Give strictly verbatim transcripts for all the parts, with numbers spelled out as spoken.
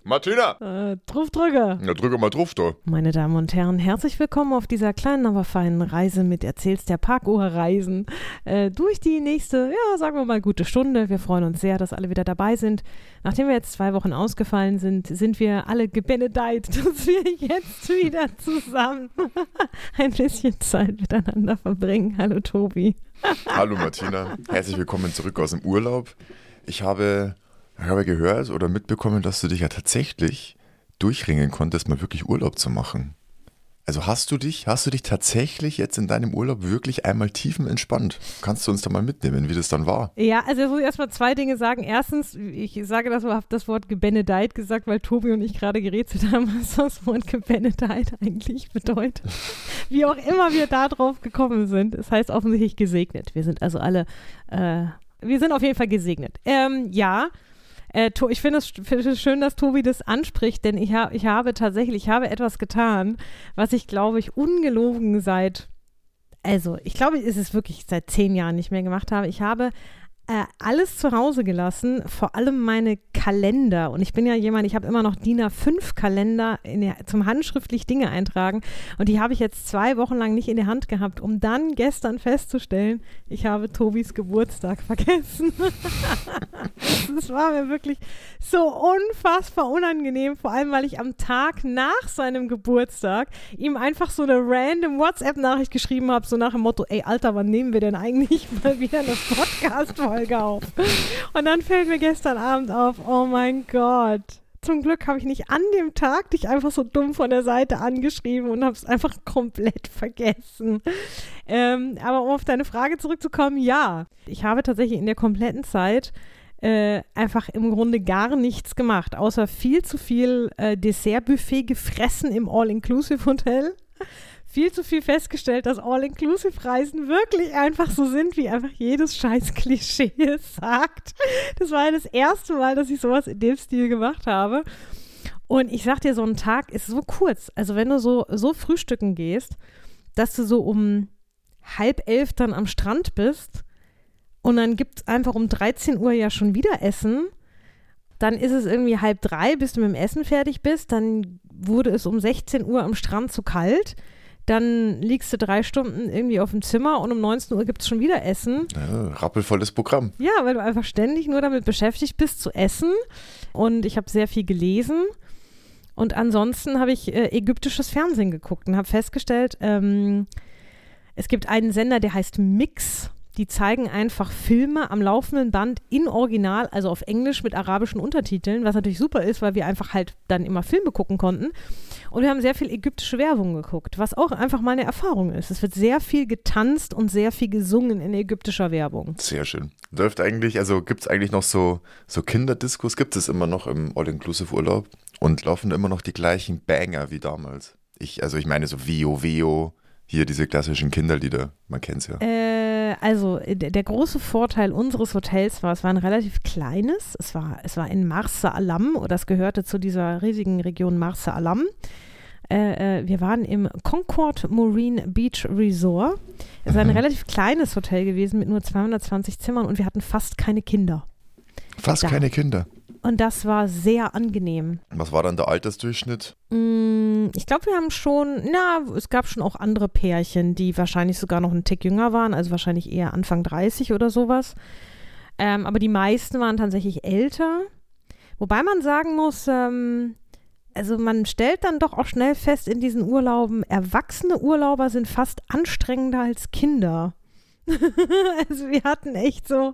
Martina! Äh, Truffdrücker. Na, drücke mal drauf, da. Meine Damen und Herren, herzlich willkommen auf dieser kleinen, aber feinen Reise mit Erzähl's der Parkuhr-Reisen äh, durch die nächste, ja, sagen wir mal, gute Stunde. Wir freuen uns sehr, dass alle wieder dabei sind. Nachdem wir jetzt zwei Wochen ausgefallen sind, sind wir alle gebenedeit, dass wir jetzt wieder zusammen ein bisschen Zeit miteinander verbringen. Hallo Tobi. Hallo Martina, herzlich willkommen zurück aus dem Urlaub. Ich habe... Ich habe gehört oder mitbekommen, dass du dich ja tatsächlich durchringen konntest, mal wirklich Urlaub zu machen. Also hast du dich, hast du dich tatsächlich jetzt in deinem Urlaub wirklich einmal tiefenentspannt? Kannst du uns da mal mitnehmen, wie das dann war? Ja, also ich muss erstmal zwei Dinge sagen. Erstens, ich sage das, habe das Wort gebenedeit gesagt, weil Tobi und ich gerade gerätselt haben, was das Wort gebenedeit eigentlich bedeutet. Wie auch immer wir da drauf gekommen sind. Es heißt offensichtlich gesegnet. Wir sind also alle, äh, wir sind auf jeden Fall gesegnet. Ähm, ja. Äh, ich finde es, find es schön, dass Tobi das anspricht, denn ich, ha, ich habe tatsächlich, ich habe etwas getan, was ich, glaube ich, ungelogen seit, also ich glaube, es ist wirklich seit zehn Jahren nicht mehr gemacht habe. Ich habe äh, alles zu Hause gelassen, vor allem meine Kalender. Und ich bin ja jemand, ich habe immer noch D I N A fünf Kalender in der, zum handschriftlich Dinge eintragen. Und die habe ich jetzt zwei Wochen lang nicht in der Hand gehabt, um dann gestern festzustellen, ich habe Tobis Geburtstag vergessen. Das war mir wirklich so unfassbar unangenehm, vor allem, weil ich am Tag nach seinem Geburtstag ihm einfach so eine random WhatsApp-Nachricht geschrieben habe, so nach dem Motto, ey Alter, wann nehmen wir denn eigentlich mal wieder eine Podcast-Folge auf? Und dann fällt mir gestern Abend auf, oh mein Gott. Zum Glück habe ich nicht an dem Tag dich einfach so dumm von der Seite angeschrieben und habe es einfach komplett vergessen. Ähm, aber um auf deine Frage zurückzukommen, ja, ich habe tatsächlich in der kompletten Zeit äh, einfach im Grunde gar nichts gemacht, außer viel zu viel äh, Dessertbuffet gefressen im All-Inclusive-Hotel. Viel zu viel festgestellt, dass All-Inclusive-Reisen wirklich einfach so sind, wie einfach jedes scheiß Klischee es sagt. Das war ja das erste Mal, dass ich sowas in dem Stil gemacht habe. Und ich sag dir, so ein Tag ist so kurz. Also wenn du so, so frühstücken gehst, dass du so um halb elf dann am Strand bist und dann gibt es einfach um dreizehn Uhr ja schon wieder Essen. Dann ist es irgendwie halb drei, bis du mit dem Essen fertig bist. Dann wurde es um sechzehn Uhr am Strand zu kalt. Dann liegst du drei Stunden irgendwie auf dem Zimmer und um neunzehn Uhr gibt es schon wieder Essen. Ja, rappelvolles Programm. Ja, weil du einfach ständig nur damit beschäftigt bist zu essen. Und ich habe sehr viel gelesen. Und ansonsten habe ich äh, ägyptisches Fernsehen geguckt und habe festgestellt, ähm, es gibt einen Sender, der heißt Mix. Die zeigen einfach Filme am laufenden Band in Original, also auf Englisch mit arabischen Untertiteln, was natürlich super ist, weil wir einfach halt dann immer Filme gucken konnten. Und wir haben sehr viel ägyptische Werbung geguckt, was auch einfach mal eine Erfahrung ist. Es wird sehr viel getanzt und sehr viel gesungen in ägyptischer Werbung. Sehr schön. Läuft eigentlich, also gibt es eigentlich noch so, so Kinderdiscos, gibt es immer noch im All-Inclusive-Urlaub und laufen immer noch die gleichen Banger wie damals. Ich, also ich meine so Vio, Vio, hier diese klassischen Kinderlieder, man kennt es ja. Äh, also der, der große Vorteil unseres Hotels war, es war ein relativ kleines, es war, es war in Marsa Alam, oder es gehörte zu dieser riesigen Region Marsa Alam. Äh, äh, wir waren im Concord Marine Beach Resort. Es war ein mhm. relativ kleines Hotel gewesen mit nur zweihundertzwanzig Zimmern und wir hatten fast keine Kinder. Fast da. keine Kinder? Und das war sehr angenehm. Was war dann der Altersdurchschnitt? Ich glaube, wir haben schon, na, es gab schon auch andere Pärchen, die wahrscheinlich sogar noch einen Tick jünger waren, also wahrscheinlich eher Anfang dreißig oder sowas. Ähm, aber die meisten waren tatsächlich älter. Wobei man sagen muss, ähm, also man stellt dann doch auch schnell fest in diesen Urlauben, erwachsene Urlauber sind fast anstrengender als Kinder. Also wir hatten echt so...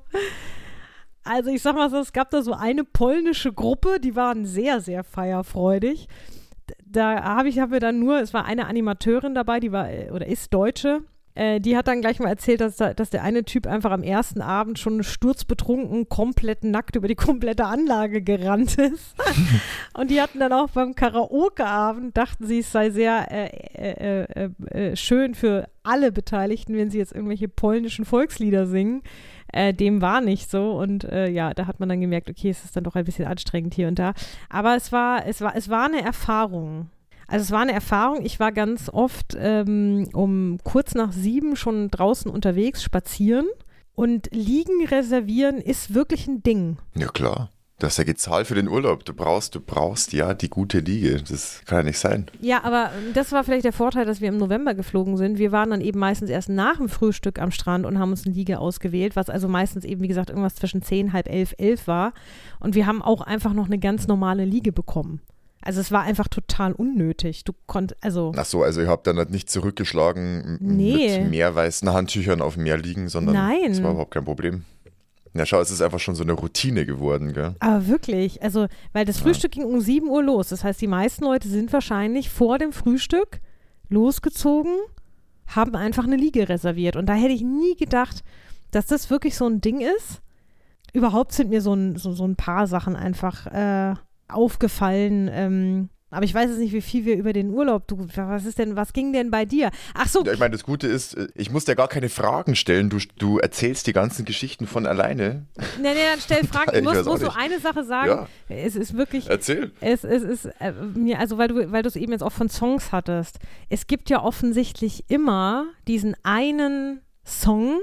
Also ich sag mal so, es gab da so eine polnische Gruppe, die waren sehr, sehr feierfreudig. Da habe ich, haben wir dann nur, es war eine Animateurin dabei, die war, oder ist Deutsche, äh, die hat dann gleich mal erzählt, dass, da, dass der eine Typ einfach am ersten Abend schon sturzbetrunken, komplett nackt über die komplette Anlage gerannt ist. Und die hatten dann auch beim Karaoke-Abend, dachten sie, es sei sehr äh, äh, äh, äh, schön für alle Beteiligten, wenn sie jetzt irgendwelche polnischen Volkslieder singen. Äh, dem war nicht so und äh, ja, da hat man dann gemerkt, okay, es ist dann doch ein bisschen anstrengend hier und da. Aber es war, es war, es war eine Erfahrung. Also es war eine Erfahrung. Ich war ganz oft ähm, um kurz nach sieben schon draußen unterwegs, spazieren und Liegen reservieren ist wirklich ein Ding. Ja, klar. Du hast ja gezahlt für den Urlaub. Du brauchst, du brauchst ja die gute Liege. Das kann ja nicht sein. Ja, aber das war vielleicht der Vorteil, dass wir im November geflogen sind. Wir waren dann eben meistens erst nach dem Frühstück am Strand und haben uns eine Liege ausgewählt, was also meistens eben, wie gesagt, irgendwas zwischen zehn, halb elf, elf war. Und wir haben auch einfach noch eine ganz normale Liege bekommen. Also es war einfach total unnötig. Du konntest, also... Ach so, also ihr habt dann halt nicht zurückgeschlagen nee. mit mehr weißen Handtüchern auf dem Meer liegen, sondern Nein. das war überhaupt kein Problem. Ja, schau, es ist einfach schon so eine Routine geworden, gell? Aber wirklich, also, weil das Frühstück ja. ging um sieben Uhr los. Das heißt, die meisten Leute sind wahrscheinlich vor dem Frühstück losgezogen, haben einfach eine Liege reserviert. Und da hätte ich nie gedacht, dass das wirklich so ein Ding ist. Überhaupt sind mir so ein, so, so ein paar Sachen einfach äh, aufgefallen, ähm, aber ich weiß jetzt nicht, wie viel wir über den Urlaub, du, was ist denn, was ging denn bei dir? Ach so. Ja, ich meine, das Gute ist, ich muss dir gar keine Fragen stellen, du, du erzählst die ganzen Geschichten von alleine. Nee, nee, dann stell Fragen. Ich, ich muss, muss so nicht. eine Sache sagen, ja. es ist wirklich. Erzähl. Es, es ist, äh, mir, also weil du, weil du es eben jetzt auch von Songs hattest, es gibt ja offensichtlich immer diesen einen Song,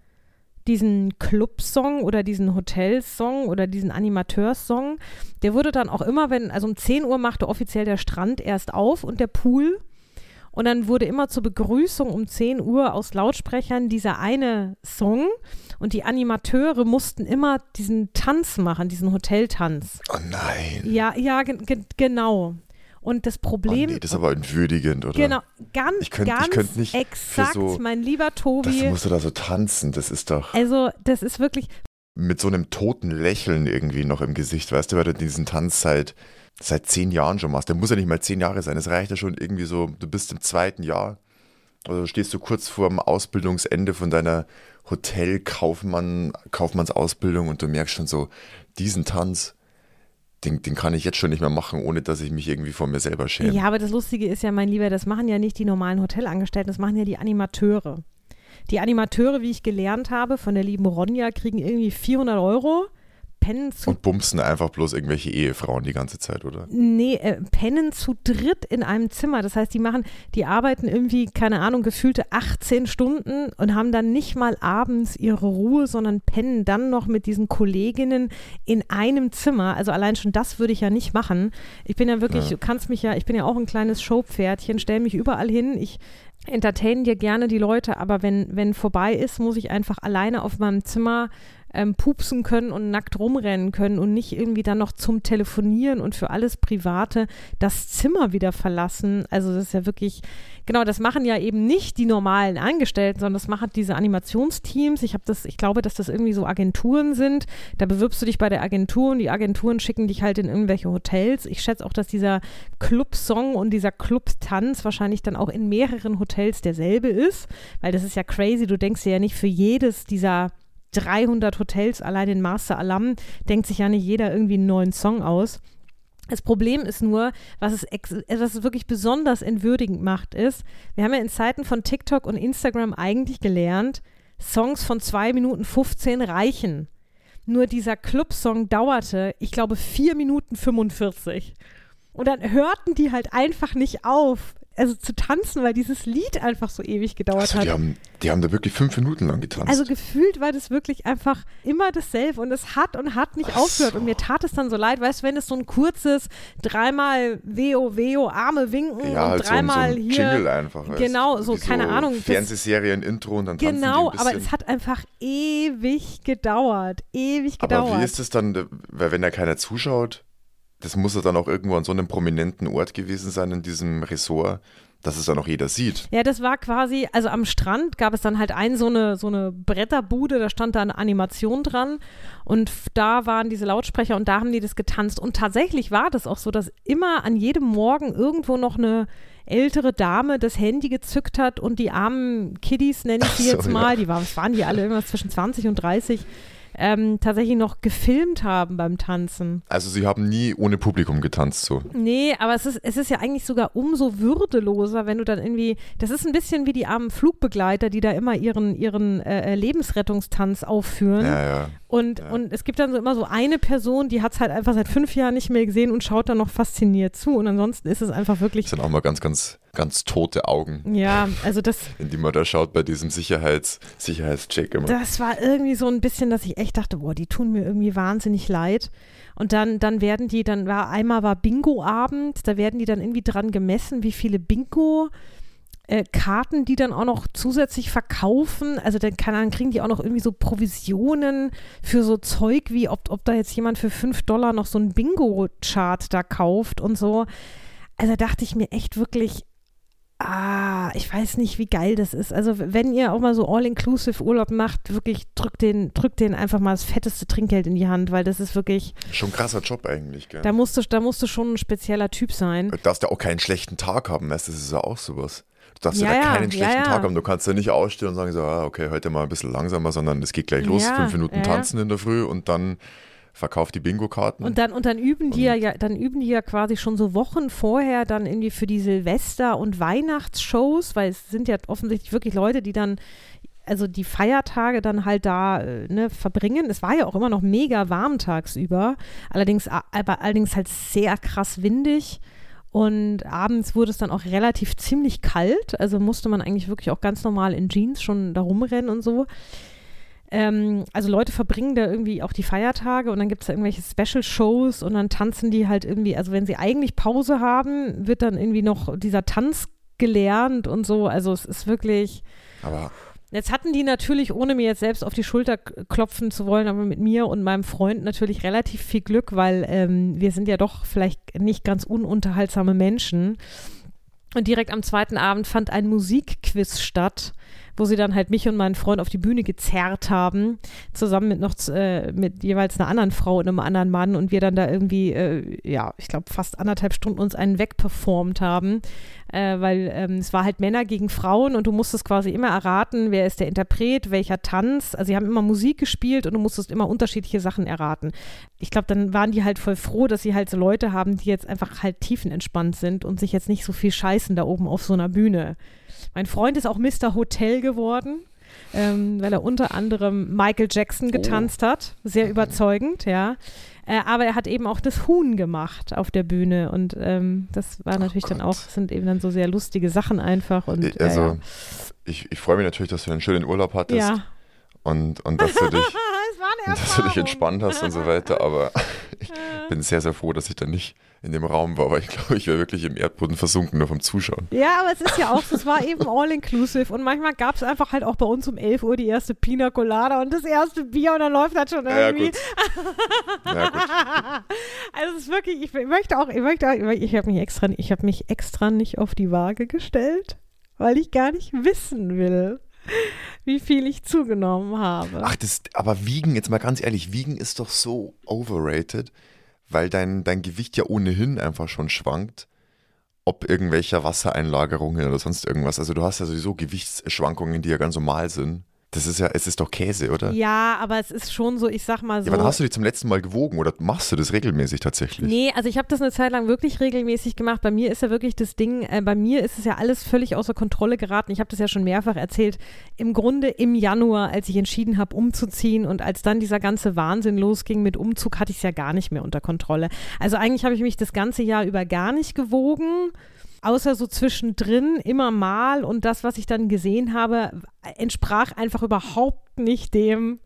diesen Club-Song oder diesen Hotel-Song oder diesen Animateurs-Song, der wurde dann auch immer, wenn, also um zehn Uhr machte offiziell der Strand erst auf und der Pool und dann wurde immer zur Begrüßung um zehn Uhr aus Lautsprechern dieser eine Song und die Animateure mussten immer diesen Tanz machen, diesen Hoteltanz. Oh nein. Ja, ja, ge- ge- genau. Und das Problem... Oh nee, das ist aber entwürdigend, oder? Genau, ganz, ich könnt, ganz ich könnt nicht exakt, so, mein lieber Tobi. Das musst du da so tanzen, das ist doch... Also, das ist wirklich... Mit so einem toten Lächeln irgendwie noch im Gesicht, weißt du, weil du diesen Tanz seit, seit zehn Jahren schon machst. Der muss ja nicht mal zehn Jahre sein, es reicht ja schon irgendwie so, du bist im zweiten Jahr oder stehst du kurz vor dem Ausbildungsende von deiner Hotelkaufmann, Kaufmannsausbildung und du merkst schon so, diesen Tanz... Den, den kann ich jetzt schon nicht mehr machen, ohne dass ich mich irgendwie vor mir selber schäme. Ja, aber das Lustige ist ja, mein Lieber, das machen ja nicht die normalen Hotelangestellten, das machen ja die Animateure. Die Animateure, wie ich gelernt habe, von der lieben Ronja, kriegen irgendwie vierhundert Euro, pennen zu... Und bumsen einfach bloß irgendwelche Ehefrauen die ganze Zeit, oder? Nee, äh, pennen zu dritt in einem Zimmer. Das heißt, die machen, die arbeiten irgendwie, keine Ahnung, gefühlte achtzehn Stunden und haben dann nicht mal abends ihre Ruhe, sondern pennen dann noch mit diesen Kolleginnen in einem Zimmer. Also allein schon das würde ich ja nicht machen. Ich bin ja wirklich, ja. du kannst mich ja, ich bin ja auch ein kleines Showpferdchen, stell mich überall hin, ich entertain dir gerne die Leute, aber wenn, wenn vorbei ist, muss ich einfach alleine auf meinem Zimmer ähm, pupsen können und nackt rumrennen können und nicht irgendwie dann noch zum Telefonieren und für alles Private das Zimmer wieder verlassen. Also das ist ja wirklich, genau, das machen ja eben nicht die normalen Angestellten, sondern das machen diese Animationsteams. Ich habe das, ich glaube, dass das irgendwie so Agenturen sind. Da bewirbst du dich bei der Agentur und die Agenturen schicken dich halt in irgendwelche Hotels. Ich schätze auch, dass dieser Club-Song und dieser Club-Tanz wahrscheinlich dann auch in mehreren Hotels derselbe ist, weil das ist ja crazy. Du denkst dir ja nicht für jedes dieser dreihundert Hotels, allein in Master Alam, denkt sich ja nicht jeder irgendwie einen neuen Song aus. Das Problem ist nur, was es, ex- was es wirklich besonders entwürdigend macht, ist, wir haben ja in Zeiten von TikTok und Instagram eigentlich gelernt, Songs von zwei Minuten fünfzehn reichen. Nur dieser Club-Song dauerte, ich glaube, vier Minuten fünfundvierzig. Und dann hörten die halt einfach nicht auf, also zu tanzen, weil dieses Lied einfach so ewig gedauert also, hat. Die haben, die haben da wirklich fünf Minuten lang getanzt. Also gefühlt war das wirklich einfach immer dasselbe und es hat und hat nicht Ach aufgehört so. Und mir tat es dann so leid, weißt du, wenn es so ein kurzes dreimal Weo, Weo, Arme winken ja, und halt dreimal so ein, so ein hier. Jingle einfach. Weißt, genau, so, keine so Ahnung. Fernsehserien-Intro und dann tanzen Genau, die ein bisschen. aber es hat einfach ewig gedauert, ewig gedauert. Aber wie ist es dann, weil wenn da keiner zuschaut, das muss ja dann auch irgendwo an so einem prominenten Ort gewesen sein in diesem Ressort, dass es dann auch jeder sieht. Ja, das war quasi, also am Strand gab es dann halt ein so eine, so eine Bretterbude, da stand da eine Animation dran und f- da waren diese Lautsprecher und da haben die das getanzt und tatsächlich war das auch so, dass immer an jedem Morgen irgendwo noch eine ältere Dame das Handy gezückt hat und die armen Kiddies, nenne ich die Ach so, jetzt mal, ja. die waren, was waren die alle, irgendwas zwischen zwanzig und dreißig, ähm, tatsächlich noch gefilmt haben beim Tanzen. Also sie haben nie ohne Publikum getanzt so. Nee, aber es ist, es ist ja eigentlich sogar umso würdeloser, wenn du dann irgendwie, das ist ein bisschen wie die armen Flugbegleiter, die da immer ihren, ihren äh, Lebensrettungstanz aufführen. Ja, ja. Und, ja. und es gibt dann so immer so eine Person, die hat es halt einfach seit fünf Jahren nicht mehr gesehen und schaut dann noch fasziniert zu. Und ansonsten ist es einfach wirklich. Das sind auch mal ganz, ganz ganz tote Augen. Ja, also das. In die man da schaut bei diesem Sicherheits, Sicherheitscheck immer. Das war irgendwie so ein bisschen, dass ich echt dachte, boah, die tun mir irgendwie wahnsinnig leid. Und dann, dann werden die, dann war einmal war Bingo-Abend, da werden die dann irgendwie dran gemessen, wie viele Bingo äh, Karten die dann auch noch zusätzlich verkaufen. Also dann, kann, dann kriegen die auch noch irgendwie so Provisionen für so Zeug, wie ob, ob da jetzt jemand für fünf Dollar noch so einen Bingo-Chart da kauft und so. Also dachte ich mir echt wirklich, ah, ich weiß nicht, wie geil das ist. Also wenn ihr auch mal so All-Inclusive Urlaub macht, wirklich drückt den, drückt den einfach mal das fetteste Trinkgeld in die Hand, weil das ist wirklich. Schon ein krasser Job eigentlich, gell? Da musst du, da musst du schon ein spezieller Typ sein. Du darfst ja auch keinen schlechten Tag haben, weißt du, das ist ja auch sowas. Du darfst ja, ja ja keinen ja, schlechten ja, Tag haben. Du kannst ja nicht ausstehen und sagen so, ah, okay, heute mal ein bisschen langsamer, sondern es geht gleich los, ja, fünf Minuten ja. tanzen in der Früh und dann verkauft die Bingo-Karten. Und dann, und dann üben die ja, ja, dann üben die ja quasi schon so Wochen vorher dann irgendwie für die Silvester- und Weihnachtsshows, weil es sind ja offensichtlich wirklich Leute, die dann, also die Feiertage dann halt da ne, verbringen. Es war ja auch immer noch mega warm tagsüber, allerdings, aber allerdings halt sehr krass windig. Und abends wurde es dann auch relativ ziemlich kalt, also musste man eigentlich wirklich auch ganz normal in Jeans schon da rumrennen und so. Ähm, also Leute verbringen da irgendwie auch die Feiertage und dann gibt es da irgendwelche Special-Shows und dann tanzen die halt irgendwie, also wenn sie eigentlich Pause haben, wird dann irgendwie noch dieser Tanz gelernt und so, also es ist wirklich. Aber jetzt hatten die natürlich, ohne mir jetzt selbst auf die Schulter klopfen zu wollen, aber mit mir und meinem Freund natürlich relativ viel Glück, weil ähm, wir sind ja doch vielleicht nicht ganz ununterhaltsame Menschen. Und direkt am zweiten Abend fand ein Musikquiz statt, wo sie dann halt mich und meinen Freund auf die Bühne gezerrt haben, zusammen mit noch äh, mit jeweils einer anderen Frau und einem anderen Mann und wir dann da irgendwie, äh, ja, ich glaube fast anderthalb Stunden uns einen wegperformt haben, äh, weil ähm, es war halt Männer gegen Frauen und du musstest quasi immer erraten, wer ist der Interpret, welcher Tanz, also sie haben immer Musik gespielt und du musstest immer unterschiedliche Sachen erraten. Ich glaube, dann waren die halt voll froh, dass sie halt so Leute haben, die jetzt einfach halt tiefenentspannt sind und sich jetzt nicht so viel scheißen da oben auf so einer Bühne. Mein Freund ist auch Mister Hotel geworden, ähm, weil er unter anderem Michael Jackson getanzt oh. hat. Sehr überzeugend, ja. Äh, aber er hat eben auch das Huhn gemacht auf der Bühne und ähm, das war natürlich oh dann auch, sind eben dann so sehr lustige Sachen einfach. Und, also ja, ja. ich, ich freue mich natürlich, dass du einen schönen Urlaub hattest ja. und, und dass du dich dass du dich entspannt hast und so weiter, aber ich bin sehr, sehr froh, dass ich da nicht in dem Raum war, weil ich glaube, ich wäre wirklich im Erdboden versunken, nur vom Zuschauen. Ja, aber es ist ja auch so, es war eben all-inclusive und manchmal gab es einfach halt auch bei uns um elf Uhr die erste Pina Colada und das erste Bier und dann läuft das schon irgendwie. Ja, gut. Ja, gut. Also es ist wirklich, ich möchte auch, ich möchte auch, ich habe mich extra, ich habe mich extra nicht auf die Waage gestellt, weil ich gar nicht wissen will, wie viel ich zugenommen habe. Ach, das, aber Wiegen, jetzt mal ganz ehrlich, Wiegen ist doch so overrated, weil dein, dein Gewicht ja ohnehin einfach schon schwankt, ob irgendwelcher Wassereinlagerungen oder sonst irgendwas. Also du hast ja sowieso Gewichtsschwankungen, die ja ganz normal sind. Das ist ja, es ist doch Käse, oder? Ja, aber es ist schon so, ich sag mal so. Ja, wann hast du dich zum letzten Mal gewogen oder machst du das regelmäßig tatsächlich? Nee, also ich habe das eine Zeit lang wirklich regelmäßig gemacht. Bei mir ist ja wirklich das Ding, äh, bei mir ist es ja alles völlig außer Kontrolle geraten. Ich habe das ja schon mehrfach erzählt. Im Grunde im Januar, als ich entschieden habe, umzuziehen und als dann dieser ganze Wahnsinn losging mit Umzug, hatte ich es ja gar nicht mehr unter Kontrolle. Also eigentlich habe ich mich das ganze Jahr über gar nicht gewogen. Außer so zwischendrin immer mal und das, was ich dann gesehen habe, entsprach einfach überhaupt nicht dem,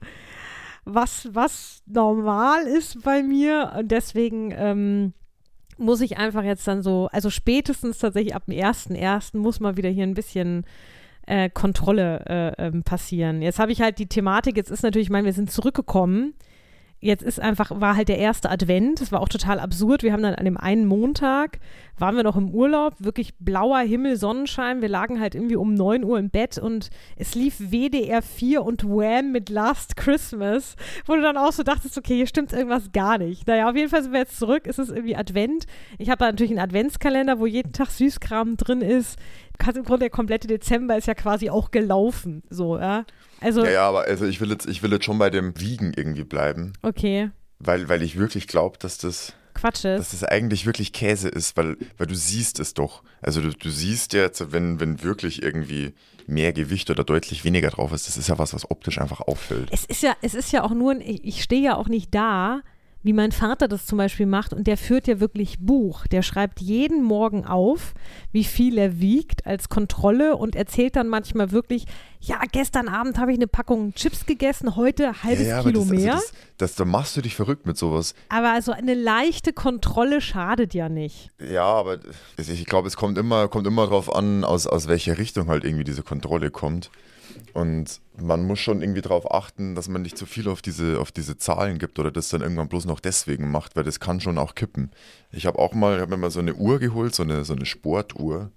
was, was normal ist bei mir und deswegen ähm, muss ich einfach jetzt dann so, also spätestens tatsächlich ab dem ersten ersten muss mal wieder hier ein bisschen äh, Kontrolle äh, ähm, passieren. Jetzt habe ich halt die Thematik, jetzt ist natürlich, ich meine, wir sind zurückgekommen. Jetzt ist einfach, war halt der erste Advent, das war auch total absurd. Wir haben dann an dem einen Montag, waren wir noch im Urlaub, wirklich blauer Himmel, Sonnenschein. Wir lagen halt irgendwie um neun Uhr im Bett und es lief W D R vier und Wham mit Last Christmas, wo du dann auch so dachtest, okay, hier stimmt irgendwas gar nicht. Naja, auf jeden Fall sind wir jetzt zurück, es ist irgendwie Advent. Ich habe da natürlich einen Adventskalender, wo jeden Tag Süßkram drin ist. Im Grunde der komplette Dezember ist ja quasi auch gelaufen, so, ja. Also, ja, ja, aber also ich will jetzt, ich will jetzt schon bei dem Wiegen irgendwie bleiben. Okay. Weil, weil ich wirklich glaube, dass das Quatsch ist. Dass das eigentlich wirklich Käse ist, weil, weil du siehst es doch. Also du, du siehst jetzt, wenn, wenn wirklich irgendwie mehr Gewicht oder deutlich weniger drauf ist, das ist ja was, was optisch einfach auffällt. Es ist ja, es ist ja auch nur, ein, ich stehe ja auch nicht da wie mein Vater das zum Beispiel macht und der führt ja wirklich Buch. Der schreibt jeden Morgen auf, wie viel er wiegt als Kontrolle und erzählt dann manchmal wirklich, ja, gestern Abend habe ich eine Packung Chips gegessen, heute halbes ja, ja, Kilo das, mehr. Also das, das, da machst du dich verrückt mit sowas. Aber also eine leichte Kontrolle schadet ja nicht. Ja, aber ich glaube, es kommt immer, kommt immer drauf an, aus, aus welcher Richtung halt irgendwie diese Kontrolle kommt. Und man muss schon irgendwie darauf achten, dass man nicht zu viel auf diese, auf diese Zahlen gibt oder das dann irgendwann bloß noch deswegen macht, weil das kann schon auch kippen. Ich habe auch mal, ich habe mir mal so eine Uhr geholt, so eine, so eine Sportuhr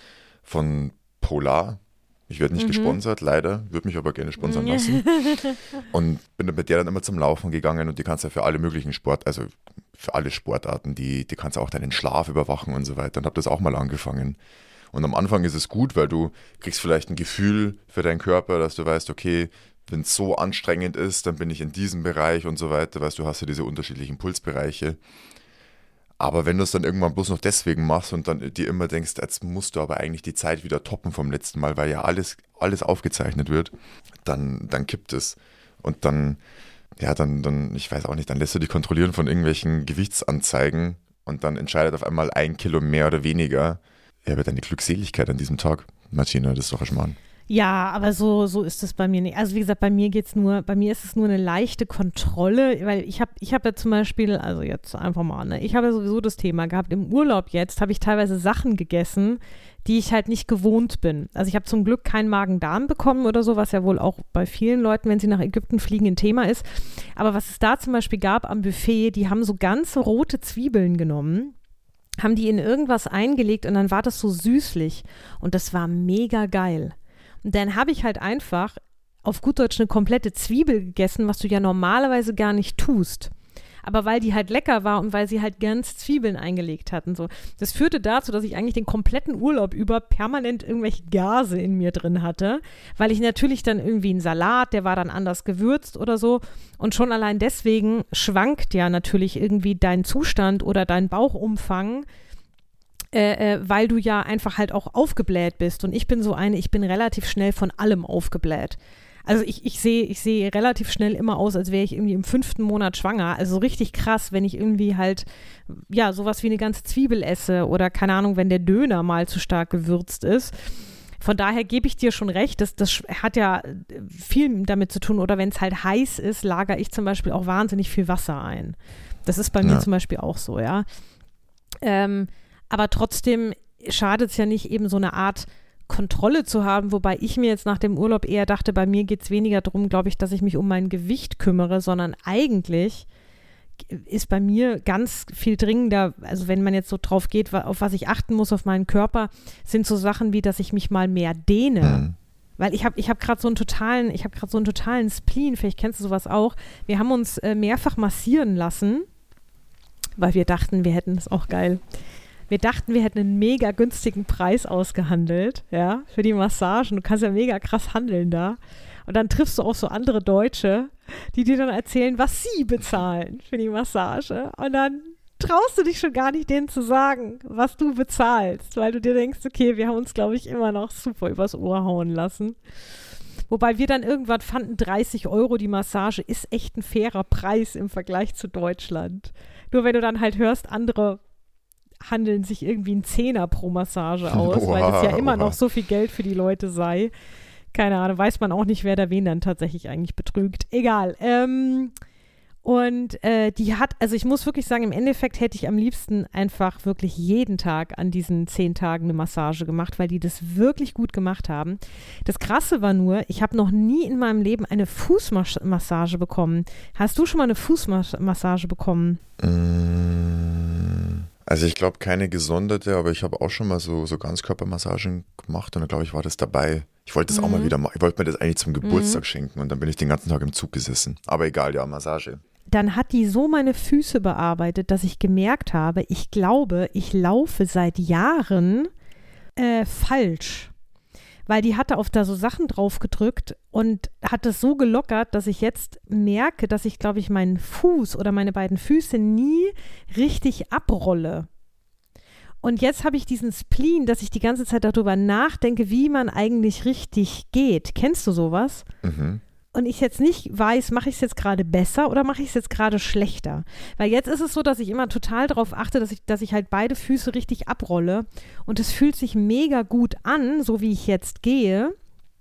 von Polar. Ich werde nicht mhm. gesponsert, leider, würde mich aber gerne sponsern lassen. Und bin mit der dann immer zum Laufen gegangen und die kannst du ja für alle möglichen Sport, also für alle Sportarten, die, die kannst du auch deinen Schlaf überwachen und so weiter und habe das auch mal angefangen. Und am Anfang ist es gut, weil du kriegst vielleicht ein Gefühl für deinen Körper, dass du weißt, okay, wenn es so anstrengend ist, dann bin ich in diesem Bereich und so weiter. Weißt du, hast ja diese unterschiedlichen Pulsbereiche. Aber wenn du es dann irgendwann bloß noch deswegen machst und dann dir immer denkst, jetzt musst du aber eigentlich die Zeit wieder toppen vom letzten Mal, weil ja alles, alles aufgezeichnet wird, dann, dann kippt es. Und dann, ja, dann, dann, ich weiß auch nicht, dann lässt du dich kontrollieren von irgendwelchen Gewichtsanzeigen und dann entscheidet auf einmal ein Kilo mehr oder weniger. Ja, aber deine Glückseligkeit an diesem Tag, Martina, das ist doch ein Schmarrn. Ja, aber so, so ist es bei mir nicht. Also wie gesagt, bei mir geht's nur, bei mir ist es nur eine leichte Kontrolle, weil ich habe ich hab ja zum Beispiel, also jetzt einfach mal, ne, ich habe ja sowieso das Thema gehabt, im Urlaub jetzt habe ich teilweise Sachen gegessen, die ich halt nicht gewohnt bin. Also ich habe zum Glück keinen Magen-Darm bekommen oder so, was ja wohl auch bei vielen Leuten, wenn sie nach Ägypten fliegen, ein Thema ist. Aber was es da zum Beispiel gab am Buffet, die haben so ganze rote Zwiebeln genommen, haben die in irgendwas eingelegt und dann war das so süßlich und das war mega geil. Und dann habe ich halt einfach auf gut Deutsch eine komplette Zwiebel gegessen, was du ja normalerweise gar nicht tust. Aber weil die halt lecker war und weil sie halt ganz Zwiebeln eingelegt hatten. So. Das führte dazu, dass ich eigentlich den kompletten Urlaub über permanent irgendwelche Gase in mir drin hatte, weil ich natürlich dann irgendwie einen Salat, der war dann anders gewürzt oder so. Und schon allein deswegen schwankt ja natürlich irgendwie dein Zustand oder dein Bauchumfang, Äh, äh, weil du ja einfach halt auch aufgebläht bist. Und ich bin so eine, ich bin relativ schnell von allem aufgebläht. Also ich, ich sehe ich sehe relativ schnell immer aus, als wäre ich irgendwie im fünften Monat schwanger. Also richtig krass, wenn ich irgendwie halt, ja, sowas wie eine ganze Zwiebel esse oder keine Ahnung, wenn der Döner mal zu stark gewürzt ist. Von daher gebe ich dir schon recht, das, das hat ja viel damit zu tun. Oder wenn es halt heiß ist, lagere ich zum Beispiel auch wahnsinnig viel Wasser ein. Das ist bei ja. mir zum Beispiel auch so, ja. Ähm, Aber trotzdem schadet es ja nicht, eben so eine Art Kontrolle zu haben, wobei ich mir jetzt nach dem Urlaub eher dachte, bei mir geht es weniger darum, glaube ich, dass ich mich um mein Gewicht kümmere, sondern eigentlich ist bei mir ganz viel dringender, also wenn man jetzt so drauf geht, auf was ich achten muss, auf meinen Körper, sind so Sachen wie, dass ich mich mal mehr dehne. Mhm. Weil ich habe ich hab gerade so einen totalen, ich habe gerade so einen totalen Spleen, vielleicht kennst du sowas auch. Wir haben uns äh, mehrfach massieren lassen, weil wir dachten, wir hätten es auch geil. Wir dachten, wir hätten einen mega günstigen Preis ausgehandelt, ja, für die Massagen. Du kannst ja mega krass handeln da. Und dann triffst du auch so andere Deutsche, die dir dann erzählen, was sie bezahlen für die Massage. Und dann traust du dich schon gar nicht, denen zu sagen, was du bezahlst, weil du dir denkst, okay, wir haben uns, glaube ich, immer noch super übers Ohr hauen lassen. Wobei wir dann irgendwann fanden, dreißig Euro die Massage ist echt ein fairer Preis im Vergleich zu Deutschland. Nur wenn du dann halt hörst, andere handeln sich irgendwie einen Zehner pro Massage aus, oha, weil das ja immer oha. noch so viel Geld für die Leute sei. Keine Ahnung, weiß man auch nicht, wer da wen dann tatsächlich eigentlich betrügt. Egal. Ähm, und äh, die hat, also ich muss wirklich sagen, im Endeffekt hätte ich am liebsten einfach wirklich jeden Tag an diesen zehn Tagen eine Massage gemacht, weil die das wirklich gut gemacht haben. Das Krasse war nur, ich habe noch nie in meinem Leben eine Fußmassage bekommen. Hast du schon mal eine Fußmassage bekommen? Mm. Also ich glaube keine gesonderte, aber ich habe auch schon mal so, so Ganzkörpermassagen gemacht und dann glaube ich war das dabei. Ich wollte das mhm. auch mal wieder machen. Ich wollte mir das eigentlich zum Geburtstag mhm. schenken und dann bin ich den ganzen Tag im Zug gesessen. Aber egal, ja, Massage. Dann hat die so meine Füße bearbeitet, dass ich gemerkt habe, ich glaube, ich laufe seit Jahren äh, falsch. Weil die hatte auf da so Sachen drauf gedrückt und hat es so gelockert, dass ich jetzt merke, dass ich, glaube ich, meinen Fuß oder meine beiden Füße nie richtig abrolle. Und jetzt habe ich diesen Spleen, dass ich die ganze Zeit darüber nachdenke, wie man eigentlich richtig geht. Kennst du sowas? Mhm. und ich jetzt nicht weiß, mache ich es jetzt gerade besser oder mache ich es jetzt gerade schlechter? Weil jetzt ist es so, dass ich immer total darauf achte, dass ich, dass ich halt beide Füße richtig abrolle und es fühlt sich mega gut an, so wie ich jetzt gehe.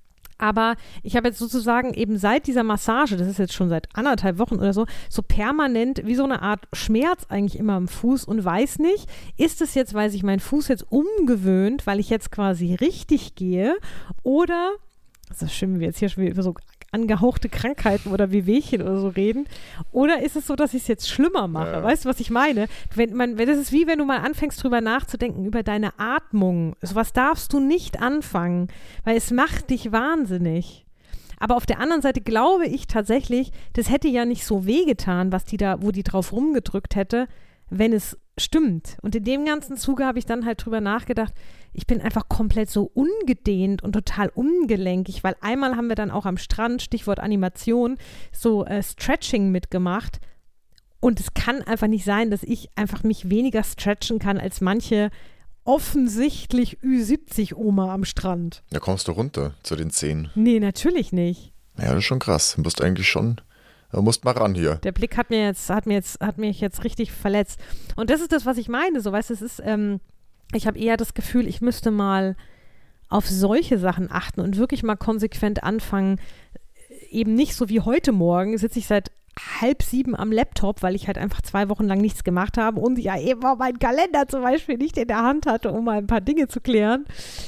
Aber ich habe jetzt sozusagen eben seit dieser Massage, das ist jetzt schon seit anderthalb Wochen oder so, so permanent wie so eine Art Schmerz eigentlich immer am Fuß und weiß nicht, ist es jetzt, weil sich mein Fuß jetzt umgewöhnt, weil ich jetzt quasi richtig gehe oder, das ist schön, wie wir jetzt hier schon wieder über so angehauchte Krankheiten oder Wehwehchen oder so reden. Oder ist es so, dass ich es jetzt schlimmer mache? Ja. Weißt du, was ich meine? Wenn man, wenn das ist wie wenn du mal anfängst, drüber nachzudenken, über deine Atmung. Sowas darfst du nicht anfangen, weil es macht dich wahnsinnig. Aber auf der anderen Seite glaube ich tatsächlich, das hätte ja nicht so wehgetan, was die da, wo die drauf rumgedrückt hätte, wenn es stimmt. Und in dem ganzen Zuge habe ich dann halt drüber nachgedacht, ich bin einfach komplett so ungedehnt und total ungelenkig, weil einmal haben wir dann auch am Strand, Stichwort Animation, so äh, Stretching mitgemacht und es kann einfach nicht sein, dass ich einfach mich weniger stretchen kann als manche offensichtlich Ü siebzig Oma am Strand. Da kommst du runter zu den Zehen. Nee, natürlich nicht. Ja, das ist schon krass. Du musst eigentlich schon, du musst mal ran hier. Der Blick hat mir jetzt, hat mir jetzt, hat mich jetzt richtig verletzt. Und das ist das, was ich meine. So, weißt du, es ist, ähm, ich habe eher das Gefühl, ich müsste mal auf solche Sachen achten und wirklich mal konsequent anfangen. Eben nicht so wie heute Morgen sitze ich seit halb sieben am Laptop, weil ich halt einfach zwei Wochen lang nichts gemacht habe und ja eben auch meinen Kalender zum Beispiel nicht in der Hand hatte, um mal ein paar Dinge zu klären.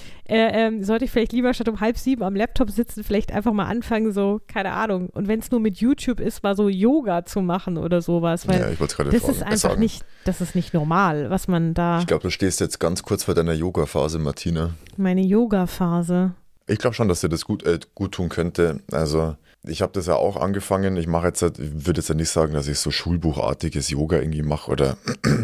Äh, ähm, sollte ich vielleicht lieber statt um halb sieben am Laptop sitzen, vielleicht einfach mal anfangen, so, keine Ahnung. Und wenn es nur mit YouTube ist, mal so Yoga zu machen oder sowas. Weil ja, ich wollte gerade das fragen, ist einfach sagen. nicht, das ist nicht normal, was man da. Ich glaube, du stehst jetzt ganz kurz vor deiner Yoga-Phase, Martina. Meine Yoga-Phase. Ich glaube schon, dass dir das gut, äh, gut tun könnte. Also ich habe das ja auch angefangen. Ich mache jetzt, halt, ich würde jetzt ja nicht sagen, dass ich so schulbuchartiges Yoga irgendwie mache oder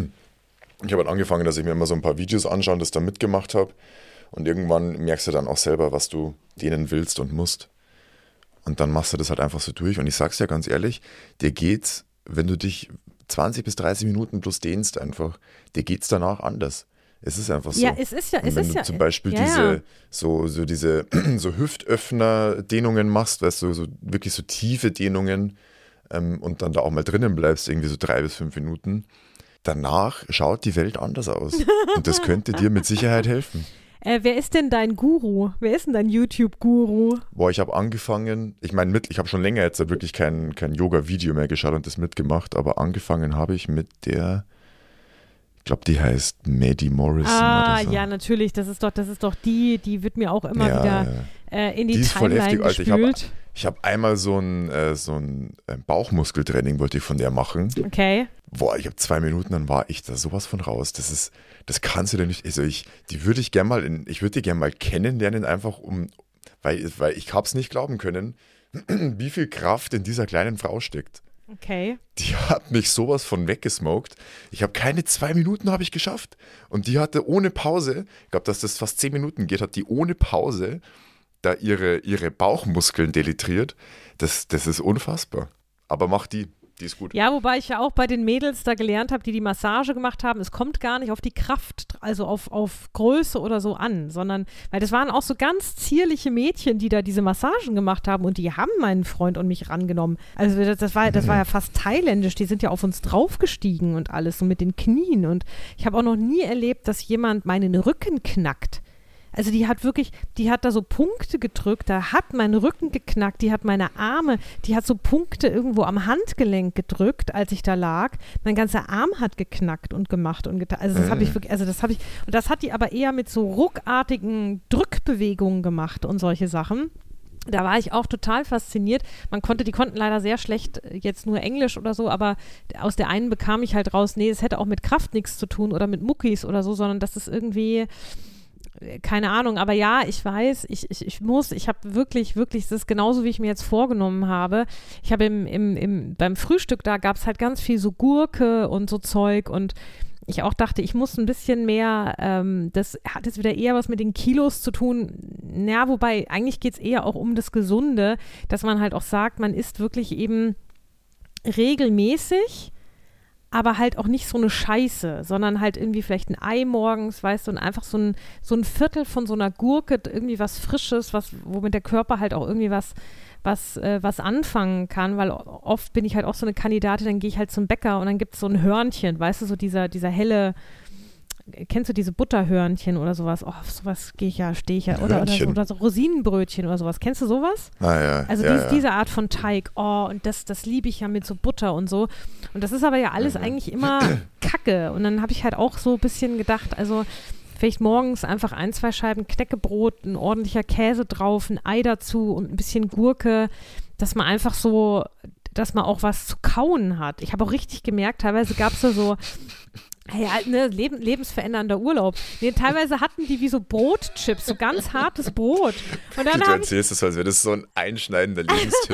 ich habe halt angefangen, dass ich mir immer so ein paar Videos anschaue und das da mitgemacht habe. Und irgendwann merkst du dann auch selber, was du denen willst und musst. Und dann machst du das halt einfach so durch. Und ich sag's dir ganz ehrlich, dir geht's, wenn du dich zwanzig bis dreißig Minuten plus dehnst einfach, dir geht's danach anders. Es ist einfach so. Ja, es ist ja, es und wenn ist du ja. zum Beispiel ja, diese, ja. so, so diese, so Hüftöffner-Dehnungen machst, weißt du, so wirklich so tiefe Dehnungen ähm, und dann da auch mal drinnen bleibst, irgendwie so drei bis fünf Minuten, danach schaut die Welt anders aus. Und das könnte dir mit Sicherheit helfen. Äh, wer ist denn dein Guru? Wer ist denn dein YouTube-Guru? Boah, ich habe angefangen, ich meine, mit, ich habe schon länger jetzt wirklich kein, kein Yoga-Video mehr geschaut und das mitgemacht, aber angefangen habe ich mit der, ich glaube, die heißt Maddie Morrison Ah, oder so. ja, natürlich, das ist doch, das ist doch die, die wird mir auch immer Ja, wieder ja. äh, in die, Die ist voll Timeline heftig, Alter. Ich habe gespült. ich hab einmal so ein, äh, so ein äh, Bauchmuskeltraining wollte ich von der machen. Okay. Boah, ich habe zwei Minuten, dann war ich da sowas von raus. Das ist, das kannst du denn nicht. Also ich, die würde ich gerne mal, in, ich würde die gerne mal kennenlernen, einfach um, weil, weil ich habe es nicht glauben können, wie viel Kraft in dieser kleinen Frau steckt. Okay. Die hat mich sowas von weggesmoked. Ich habe keine zwei Minuten habe ich geschafft. Und die hatte ohne Pause, ich glaube, dass das fast zehn Minuten geht, hat die ohne Pause da ihre, ihre Bauchmuskeln deletriert. Das, das ist unfassbar. Aber mach die. Die ist gut. Ja, wobei ich ja auch bei den Mädels da gelernt habe, die die Massage gemacht haben, es kommt gar nicht auf die Kraft, also auf, auf Größe oder so an, sondern, weil das waren auch so ganz zierliche Mädchen, die da diese Massagen gemacht haben und die haben meinen Freund und mich rangenommen. Also das, das, war, das war ja fast thailändisch, die sind ja auf uns draufgestiegen und alles, so mit den Knien und ich habe auch noch nie erlebt, dass jemand meinen Rücken knackt. Also die hat wirklich, die hat da so Punkte gedrückt, da hat mein Rücken geknackt, die hat meine Arme, die hat so Punkte irgendwo am Handgelenk gedrückt, als ich da lag. Mein ganzer Arm hat geknackt und gemacht und getan. Also das habe ich wirklich, also das habe ich, und das hat die aber eher mit so ruckartigen Drückbewegungen gemacht und solche Sachen. Da war ich auch total fasziniert. Man konnte, die konnten leider sehr schlecht jetzt nur Englisch oder so, aber aus der einen bekam ich halt raus, nee, es hätte auch mit Kraft nichts zu tun oder mit Muckis oder so, sondern das ist irgendwie, keine Ahnung, aber ja, ich weiß, ich, ich, ich muss, ich habe wirklich, wirklich, das ist genauso, wie ich mir jetzt vorgenommen habe. Ich habe im, im, im, beim Frühstück, da gab es halt ganz viel so Gurke und so Zeug und ich auch dachte, ich muss ein bisschen mehr, ähm, das hat jetzt wieder eher was mit den Kilos zu tun. Ja, wobei, eigentlich geht es eher auch um das Gesunde, dass man halt auch sagt, man isst wirklich eben regelmäßig, aber halt auch nicht so eine Scheiße, sondern halt irgendwie vielleicht ein Ei morgens, weißt du, und einfach so ein, so ein Viertel von so einer Gurke, irgendwie was Frisches, was, womit der Körper halt auch irgendwie was, was, äh, was anfangen kann, weil oft bin ich halt auch so eine Kandidatin, dann gehe ich halt zum Bäcker und dann gibt es so ein Hörnchen, weißt du, so dieser, dieser helle, kennst du diese Butterhörnchen oder sowas? Oh, auf sowas gehe ich ja, stehe ich ja. Oder, oder, so, oder so Rosinenbrötchen oder sowas. Kennst du sowas? Ah, ja. Also ja, dies, ja. diese Art von Teig, oh, und das, das liebe ich ja mit so Butter und so. Und das ist aber ja alles Mhm. eigentlich immer Kacke. Und dann habe ich halt auch so ein bisschen gedacht, also vielleicht morgens einfach ein, zwei Scheiben Knäckebrot, ein ordentlicher Käse drauf, ein Ei dazu und ein bisschen Gurke, dass man einfach so, dass man auch was zu kauen hat. Ich habe auch richtig gemerkt, teilweise gab es da so ja, ne, Leben, lebensverändernder Urlaub. Nee, teilweise hatten die wie so Brotchips, so ganz hartes Brot. Und dann du haben erzählst es, als wäre das so ein einschneidender Lebenstipp.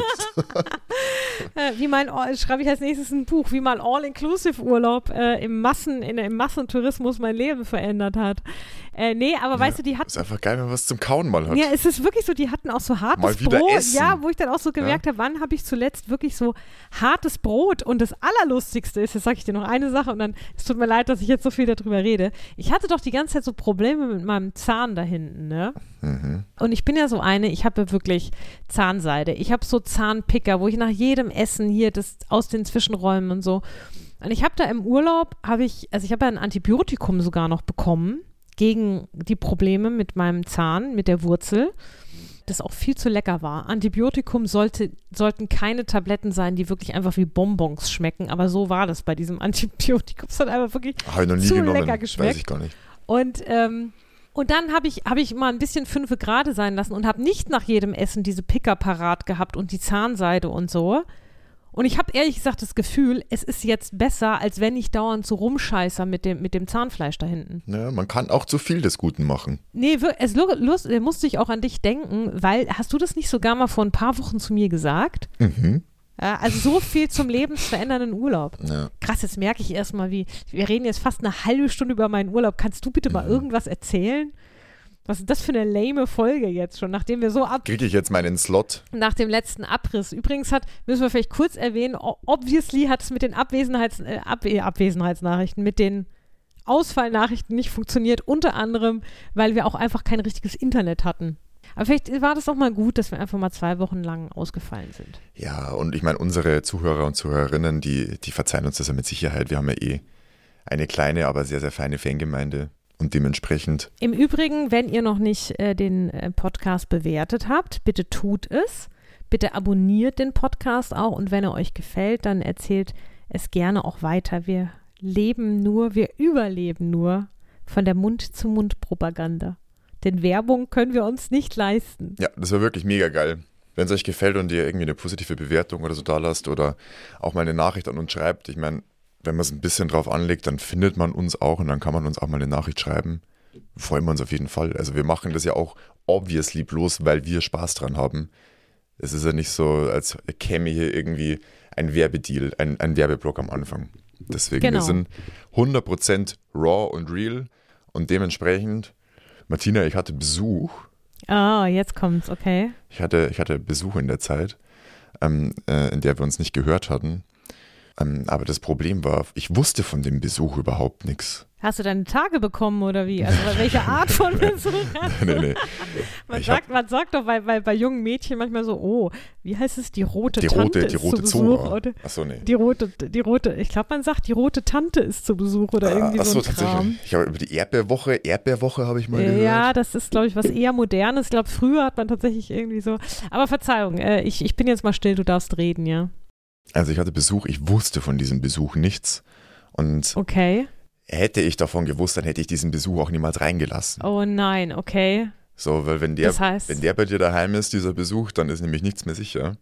äh, wie mein, schreibe ich als nächstes ein Buch, wie mein All-Inclusive-Urlaub äh, im, Massen, in, im Massentourismus mein Leben verändert hat. Äh, nee, aber Ja, weißt du, die hatten... Ist einfach geil, wenn man was zum Kauen mal hat. Ja, es ist wirklich so, die hatten auch so hartes Mal wieder Brot. essen. Ja, wo ich dann auch so gemerkt habe, wann habe ich zuletzt wirklich so hartes Brot? Und das Allerlustigste ist, jetzt sage ich dir noch eine Sache und dann, es tut mir leid, dass ich jetzt so viel darüber rede. Ich hatte doch die ganze Zeit so Probleme mit meinem Zahn da hinten, ne? Mhm. Und ich bin ja so eine, ich habe ja wirklich Zahnseide. Ich habe so Zahnpicker, wo ich nach jedem Essen hier das aus den Zwischenräumen und so. Und ich habe da im Urlaub, habe ich, also ich habe ja ein Antibiotikum sogar noch bekommen gegen die Probleme mit meinem Zahn, mit der Wurzel, das auch viel zu lecker war. Antibiotikum sollte, sollten keine Tabletten sein, die wirklich einfach wie Bonbons schmecken, aber so war das bei diesem Antibiotikum. Es hat einfach wirklich Habe ich noch nie zu genommen, lecker geschmeckt. weiß ich gar nicht. Und, ähm, und dann habe ich, hab ich mal ein bisschen fünfe gerade sein lassen und habe nicht nach jedem Essen diese Picker parat gehabt und die Zahnseide und so. Und ich habe ehrlich gesagt das Gefühl, es ist jetzt besser, als wenn ich dauernd so rumscheiße mit dem, mit dem Zahnfleisch da hinten. Ja, man kann auch zu viel des Guten machen. Nee, wir- es lu- lust, äh, musste ich auch an dich denken, weil, hast du das nicht sogar mal vor ein paar Wochen zu mir gesagt? Mhm. Ja, also so viel zum lebensverändernden Urlaub. Ja. Krass, jetzt merke ich erstmal, wie, wir reden jetzt fast eine halbe Stunde über meinen Urlaub. Kannst du bitte mal Mhm. irgendwas erzählen? Was ist das für eine lame Folge jetzt schon, nachdem wir so ab, Kriege ich jetzt meinen Slot? nach dem letzten Abriss. Übrigens hat, müssen wir vielleicht kurz erwähnen, o- obviously hat es mit den Abwesenheits, äh, Ab äh, Abwesenheitsnachrichten, mit den Ausfallnachrichten nicht funktioniert, unter anderem, weil wir auch einfach kein richtiges Internet hatten. Aber vielleicht war das auch mal gut, dass wir einfach mal zwei Wochen lang ausgefallen sind. Ja, und ich meine, unsere Zuhörer und Zuhörerinnen, die, die verzeihen uns das ja mit Sicherheit. Wir haben ja eh eine kleine, aber sehr, sehr feine Fangemeinde. Und dementsprechend, Im Übrigen, wenn ihr noch nicht äh, den äh, Podcast bewertet habt, bitte tut es. Bitte abonniert den Podcast auch und wenn er euch gefällt, dann erzählt es gerne auch weiter. Wir leben nur, wir überleben nur von der Mund-zu-Mund-Propaganda. Denn Werbung können wir uns nicht leisten. ja, das war wirklich mega geil. Wenn es euch gefällt und ihr irgendwie eine positive Bewertung oder so da lasst oder auch mal eine Nachricht an uns schreibt, ich meine, wenn man es ein bisschen drauf anlegt, dann findet man uns auch und dann kann man uns auch mal eine Nachricht schreiben. Freuen wir uns auf jeden Fall. Also wir machen das ja auch obviously bloß, weil wir Spaß dran haben. Es ist ja nicht so, als käme hier irgendwie ein Werbedeal, ein, ein Werbeblock am Anfang. Deswegen, Genau. wir sind hundert Prozent raw und real und dementsprechend, Martina, ich hatte Besuch. Ah, jetzt kommt's, okay. Ich hatte, ich hatte Besuch in der Zeit, ähm, äh, in der wir uns nicht gehört hatten. Ähm, aber das Problem war, ich wusste von dem Besuch überhaupt nichts. Hast du deine Tage bekommen oder wie? Also welche Art von Besuch hast du? nee, nee. Man Ich sagt, man sagt doch bei, bei, bei jungen Mädchen manchmal so, oh, wie heißt es, die rote Die Tante rote, ist die rote zu Besuch. Zora. Oder Achso, nee. die rote, die rote, ich glaube, man sagt, die rote Tante ist zu Besuch oder irgendwie Achso, so ein Kram. tatsächlich. Ich habe über die Erdbeerwoche, Erdbeerwoche habe ich mal gehört. Ja, das ist, glaube ich, was eher Modernes. Ich glaube, früher hat man tatsächlich irgendwie so. Aber Verzeihung, äh, ich, ich bin jetzt mal still, du darfst reden, ja. Also ich hatte Besuch, ich wusste von diesem Besuch nichts. Und Okay. hätte ich davon gewusst, dann hätte ich diesen Besuch auch niemals reingelassen. Oh nein, okay. So, weil wenn der, Das heißt- wenn der bei dir daheim ist, dieser Besuch, dann ist nämlich nichts mehr sicher.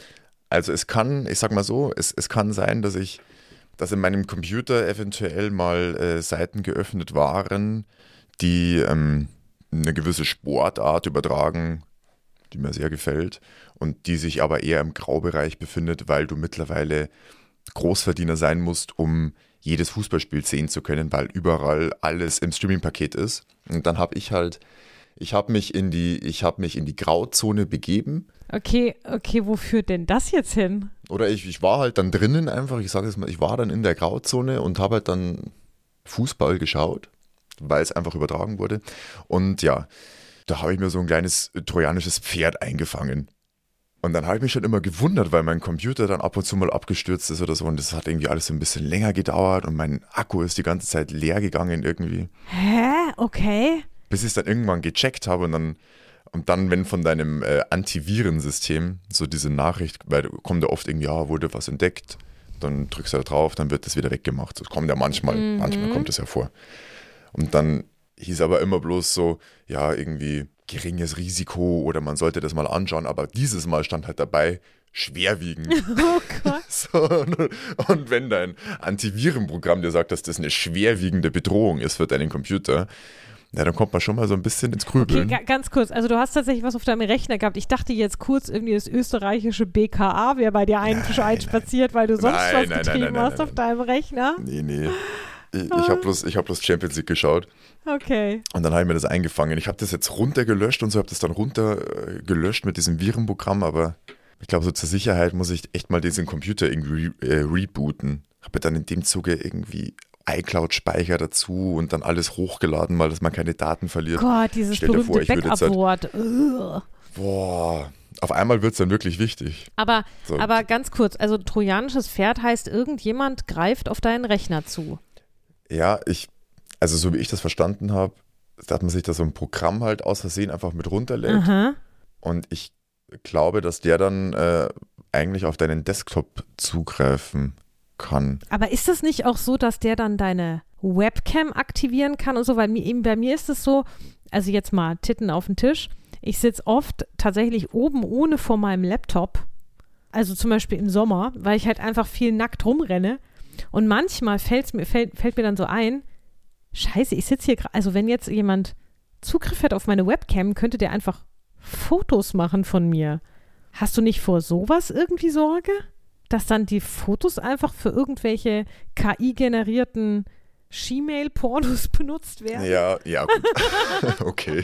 Also es kann, ich sag mal so, es, es kann sein, dass ich, dass in meinem Computer eventuell mal äh, Seiten geöffnet waren, die ähm, eine gewisse Sportart übertragen, die mir sehr gefällt und die sich aber eher im Graubereich befindet, weil du mittlerweile Großverdiener sein musst, um jedes Fußballspiel sehen zu können, weil überall alles im Streaming-Paket ist. Und dann habe ich halt, ich habe mich in die, ich habe mich in die Grauzone begeben. Okay, okay, wo führt denn das jetzt hin? Oder ich, ich war halt dann drinnen einfach, ich sage jetzt mal, ich war dann in der Grauzone und habe halt dann Fußball geschaut, weil es einfach übertragen wurde. Und ja, da habe ich mir so ein kleines trojanisches Pferd eingefangen. Und dann habe ich mich schon immer gewundert, weil mein Computer dann ab und zu mal abgestürzt ist oder so und das hat irgendwie alles so ein bisschen länger gedauert und mein Akku ist die ganze Zeit leer gegangen irgendwie. Hä? Okay. Bis ich es dann irgendwann gecheckt habe und dann, und dann wenn von deinem äh, Antivirensystem so diese Nachricht, weil kommt ja oft irgendwie, ja, wurde was entdeckt, dann drückst du da drauf, dann wird das wieder weggemacht. Das kommt ja manchmal, Mhm. manchmal kommt das ja vor. Und dann hieß aber immer bloß so, ja, irgendwie geringes Risiko oder man sollte das mal anschauen, aber dieses Mal stand halt dabei, schwerwiegend. Oh Gott. So, und, und wenn dein Antivirenprogramm dir sagt, dass das eine schwerwiegende Bedrohung ist für deinen Computer, ja, dann kommt man schon mal so ein bisschen ins Grübeln. Okay, ga- ganz kurz. Also du hast tatsächlich was auf deinem Rechner gehabt. Ich dachte jetzt kurz irgendwie das österreichische B K A wäre bei dir einspaziert, weil du sonst Nein, was nein, getrieben nein, nein, hast nein, auf deinem Rechner. Nee, nee. Ich, ich habe bloß, ich hab bloß Champions League geschaut Okay. und dann habe ich mir das eingefangen. Ich habe das jetzt runtergelöscht und so, habe das dann runtergelöscht mit diesem Virenprogramm, aber ich glaube, so zur Sicherheit muss ich echt mal diesen Computer irgendwie äh, rebooten. Habe dann in dem Zuge irgendwie iCloud-Speicher dazu und dann alles hochgeladen, mal, dass man keine Daten verliert. Gott, dieses Stell dir berühmte vor, ich würde jetzt halt- Backup-Wort. Ugh. Boah, auf einmal wird es dann wirklich wichtig. Aber, So. aber ganz kurz, also trojanisches Pferd heißt, irgendjemand greift auf deinen Rechner zu. Ja, ich, also so wie ich das verstanden habe, dass man sich da so ein Programm halt aus Versehen einfach mit runterlädt. Aha. Und ich glaube, dass der dann äh, eigentlich auf deinen Desktop zugreifen kann. Aber ist es nicht auch so, dass der dann deine Webcam aktivieren kann und so? Weil mir, eben bei mir ist es so, also jetzt mal Titten auf den Tisch, ich sitze oft tatsächlich oben ohne vor meinem Laptop, also zum Beispiel im Sommer, weil ich halt einfach viel nackt rumrenne und manchmal fällt's mir, fällt, fällt mir dann so ein, scheiße, ich sitze hier gerade, also wenn jetzt jemand Zugriff hat auf meine Webcam, könnte der einfach Fotos machen von mir. Hast du nicht vor sowas irgendwie Sorge? Dass dann die Fotos einfach für irgendwelche K I-generierten Gmail-Pornos benutzt werden? Ja, ja, gut. okay,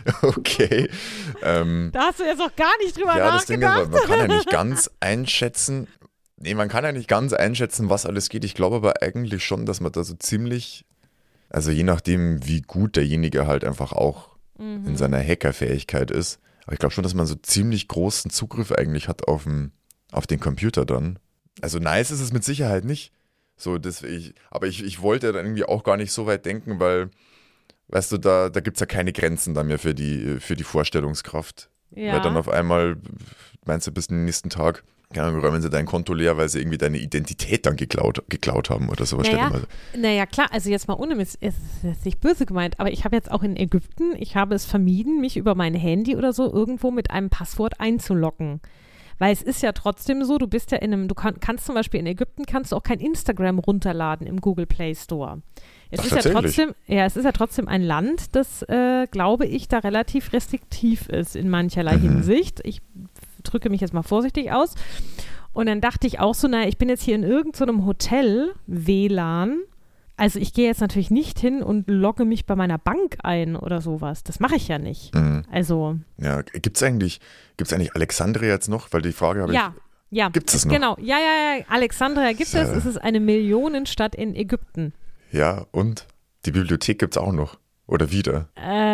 okay. Ähm, Da hast du jetzt auch gar nicht drüber ja, das Ding ist, nachgedacht. man kann ja nicht ganz einschätzen, nee, man kann ja nicht ganz einschätzen, was alles geht. Ich glaube aber eigentlich schon, dass man da so ziemlich, also je nachdem, wie gut derjenige halt einfach auch Mhm. in seiner Hackerfähigkeit ist, aber ich glaube schon, dass man so ziemlich großen Zugriff eigentlich hat auf den, auf den Computer dann. Also nice ist es mit Sicherheit nicht. So, das, ich, aber ich, ich wollte dann irgendwie auch gar nicht so weit denken, weil, weißt du, da, da gibt es ja keine Grenzen dann mehr für die, für die Vorstellungskraft. Ja. Weil dann auf einmal, meinst du, bis zum nächsten Tag, keine Ahnung, räumen sie dein Konto leer, weil sie irgendwie deine Identität dann geklaut, geklaut haben oder sowas. Naja, Stell dir mal- naja, klar, also jetzt mal ohne Mist, es ist jetzt nicht böse gemeint, aber ich habe jetzt auch in Ägypten, ich habe es vermieden, mich über mein Handy oder so irgendwo mit einem Passwort einzuloggen. Weil es ist ja trotzdem so, du bist ja in einem, du kann, kannst zum Beispiel in Ägypten, kannst du auch kein Instagram runterladen im Google Play Store. Es Ach, ist ja tatsächlich? trotzdem, ja, es ist ja trotzdem ein Land, das, äh, glaube ich, da relativ restriktiv ist in mancherlei Mhm. Hinsicht. Ich drücke mich jetzt mal vorsichtig aus. Und dann dachte ich auch so, naja, ich bin jetzt hier in irgendeinem Hotel, W L A N. Also ich gehe jetzt natürlich nicht hin und logge mich bei meiner Bank ein oder sowas. Das mache ich ja nicht. Mhm. Also, Ja, gibt es eigentlich, gibt's eigentlich Alexandria jetzt noch? Weil die Frage habe ja, ja. Gibt's das noch? Genau, ja, ja, ja. Alexandria gibt Sehr. es. Es ist eine Millionenstadt in Ägypten. ich. Ja, und die Bibliothek gibt es auch noch. Oder wieder.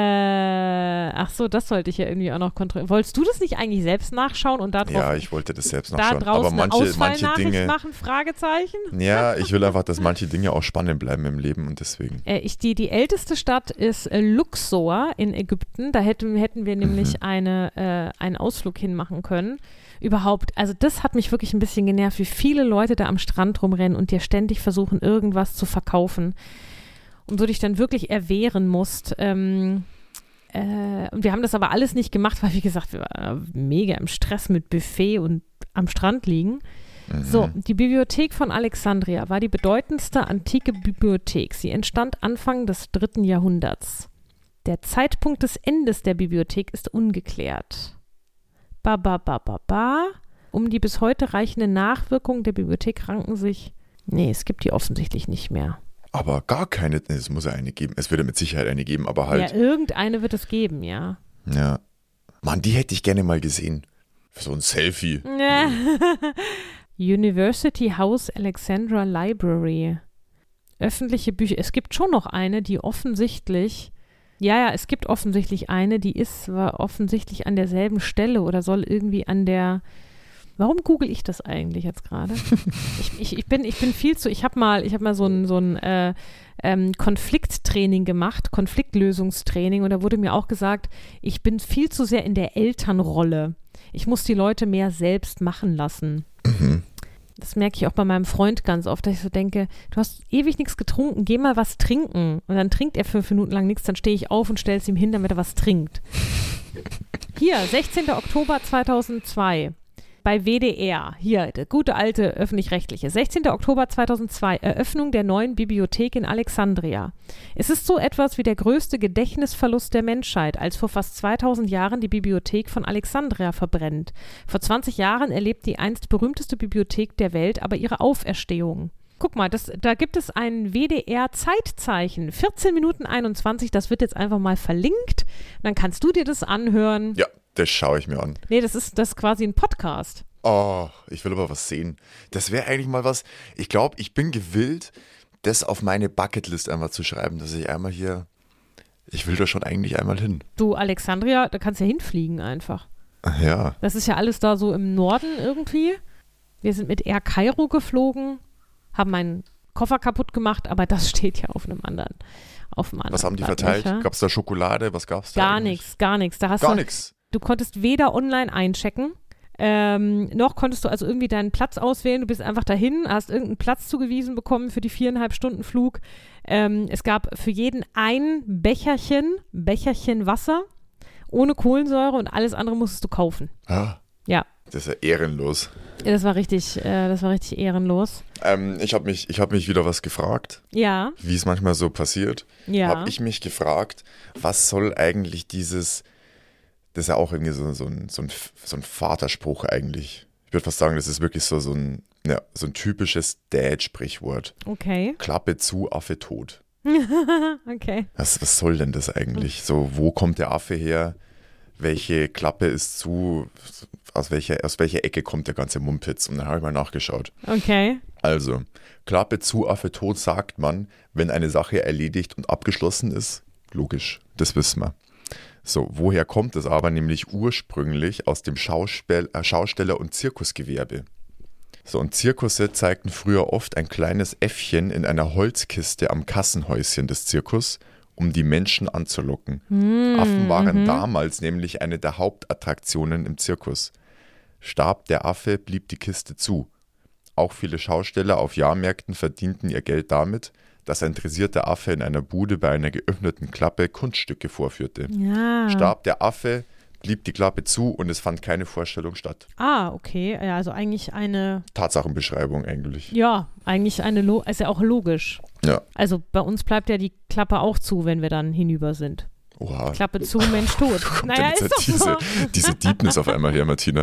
Äh, ach so, das sollte ich ja irgendwie auch noch kontrollieren. Wolltest du das nicht eigentlich selbst nachschauen und da drauf, Ja, ich wollte das selbst da nachschauen. draußen Aber manche, eine manche Ausfallnachricht Dinge. machen? Fragezeichen. Ja, ich will einfach, dass manche Dinge auch spannend bleiben im Leben und deswegen. Äh, ich, die, die älteste Stadt ist äh, Luxor in Ägypten. Da hätten, hätten wir nämlich Mhm. eine, äh, einen Ausflug hinmachen können. Überhaupt, also das hat mich wirklich ein bisschen genervt, wie viele Leute da am Strand rumrennen und dir ständig versuchen, irgendwas zu verkaufen. Und du dich dann wirklich erwehren musst. Ähm, äh, und wir haben das aber alles nicht gemacht, weil, wie gesagt, wir waren mega im Stress mit Buffet und am Strand liegen. Mhm. So, die Bibliothek von Alexandria war die bedeutendste antike Bibliothek. Sie entstand Anfang des dritten Jahrhunderts. Der Zeitpunkt des Endes der Bibliothek ist ungeklärt. Ba, ba, ba, ba, ba. Um die bis heute reichende Nachwirkung der Bibliothek ranken sich. Nee, es gibt die offensichtlich nicht mehr. Aber gar keine, nee, es muss ja eine geben. Es würde mit Sicherheit eine geben, aber halt. Ja, irgendeine wird es geben, ja. Ja. Mann, die hätte ich gerne mal gesehen. Für so ein Selfie. University House Alexandra Library. Öffentliche Bücher. Es gibt schon noch eine, die offensichtlich Ja, ja, es gibt offensichtlich eine, die ist war offensichtlich an derselben Stelle oder soll irgendwie an der. Warum google ich das eigentlich jetzt gerade? ich, ich, ich, bin, ich bin viel zu. Ich habe mal, ich hab mal so ein, so ein äh, ähm, Konflikttraining gemacht, Konfliktlösungstraining, und da wurde mir auch gesagt, ich bin viel zu sehr in der Elternrolle. Ich muss die Leute mehr selbst machen lassen. Mhm. Das merke ich auch bei meinem Freund ganz oft, dass ich so denke, du hast ewig nichts getrunken, geh mal was trinken. Und dann trinkt er fünf Minuten lang nichts, dann stehe ich auf und stelle es ihm hin, damit er was trinkt. Hier, sechzehnter Oktober zweitausendzwei, bei W D R. Hier, der gute alte öffentlich-rechtliche. sechzehnter Oktober zweitausendzwei, Eröffnung der neuen Bibliothek in Alexandria. Es ist so etwas wie der größte Gedächtnisverlust der Menschheit, als vor fast zweitausend Jahren die Bibliothek von Alexandria verbrennt. Vor zwanzig Jahren erlebt die einst berühmteste Bibliothek der Welt aber ihre Auferstehung. Guck mal, das, da gibt es ein W D R-Zeitzeichen, vierzehn Minuten einundzwanzig, das wird jetzt einfach mal verlinkt. Dann kannst du dir das anhören. Ja, das schaue ich mir an. Nee, das ist, das ist quasi ein Podcast. Oh, ich will aber was sehen. Das wäre eigentlich mal was, ich glaube, ich bin gewillt, das auf meine Bucketlist einmal zu schreiben, dass ich einmal hier, ich will da schon eigentlich einmal hin. Du, Alexandria, da kannst du ja hinfliegen einfach. Ach ja. Das ist ja alles da so im Norden irgendwie. Wir sind mit Air Kairo geflogen, haben meinen Koffer kaputt gemacht, aber das steht ja auf einem anderen. Auf einem anderen Was haben die verteilt? Gab es da Schokolade? Was gab es da? Gar nichts, gar nichts. Da hast Gar du, nichts. Du konntest weder online einchecken, ähm, noch konntest du also irgendwie deinen Platz auswählen. Du bist einfach dahin, hast irgendeinen Platz zugewiesen bekommen für die viereinhalb Stunden Flug. Ähm, es gab für jeden ein Becherchen, Becherchen Wasser, ohne Kohlensäure, und alles andere musstest du kaufen. Ah, Ja. das ist ja ehrenlos. Ja, das war richtig, äh, das war richtig ehrenlos. Ähm, ich habe mich, ich hab mich wieder was gefragt, Ja, wie es manchmal so passiert. ja. Habe ich mich gefragt, was soll eigentlich dieses, das ist ja auch irgendwie so, so, ein, so, ein, so ein Vaterspruch eigentlich. Ich würde fast sagen, das ist wirklich so, so, ein, ja, so ein typisches Dad-Sprichwort. Okay. Klappe zu, Affe tot. Okay. Was, was soll denn das eigentlich? So, wo kommt der Affe her? Welche Klappe ist zu? Aus welcher, aus welcher Ecke kommt der ganze Mumpitz? Und dann habe ich mal nachgeschaut. Okay. Also, Klappe zu, Affe tot sagt man, wenn eine Sache erledigt und abgeschlossen ist. Logisch, das wissen wir. So, woher kommt es aber? Nämlich ursprünglich aus dem Schauspiel, äh, Schausteller- und Zirkusgewerbe. So, und Zirkusse zeigten früher oft ein kleines Äffchen in einer Holzkiste am Kassenhäuschen des Zirkus, um die Menschen anzulocken. Mm, Affen waren mhm. damals nämlich eine der Hauptattraktionen im Zirkus. Starb der Affe, blieb die Kiste zu. Auch viele Schausteller auf Jahrmärkten verdienten ihr Geld damit, dass ein dressierter Affe in einer Bude bei einer geöffneten Klappe Kunststücke vorführte. Ja. Starb der Affe, blieb die Klappe zu und es fand keine Vorstellung statt. Ah, okay. Ja, also eigentlich eine, Tatsachenbeschreibung eigentlich. ja, eigentlich eine, Lo- ist ja auch logisch. Ja. Also bei uns bleibt ja die Klappe auch zu, wenn wir dann hinüber sind. Oha. Klappe zu, Mensch tot. Kommt Naja, denn ist doch jetzt diese, so. diese Deepness auf einmal her, Martina?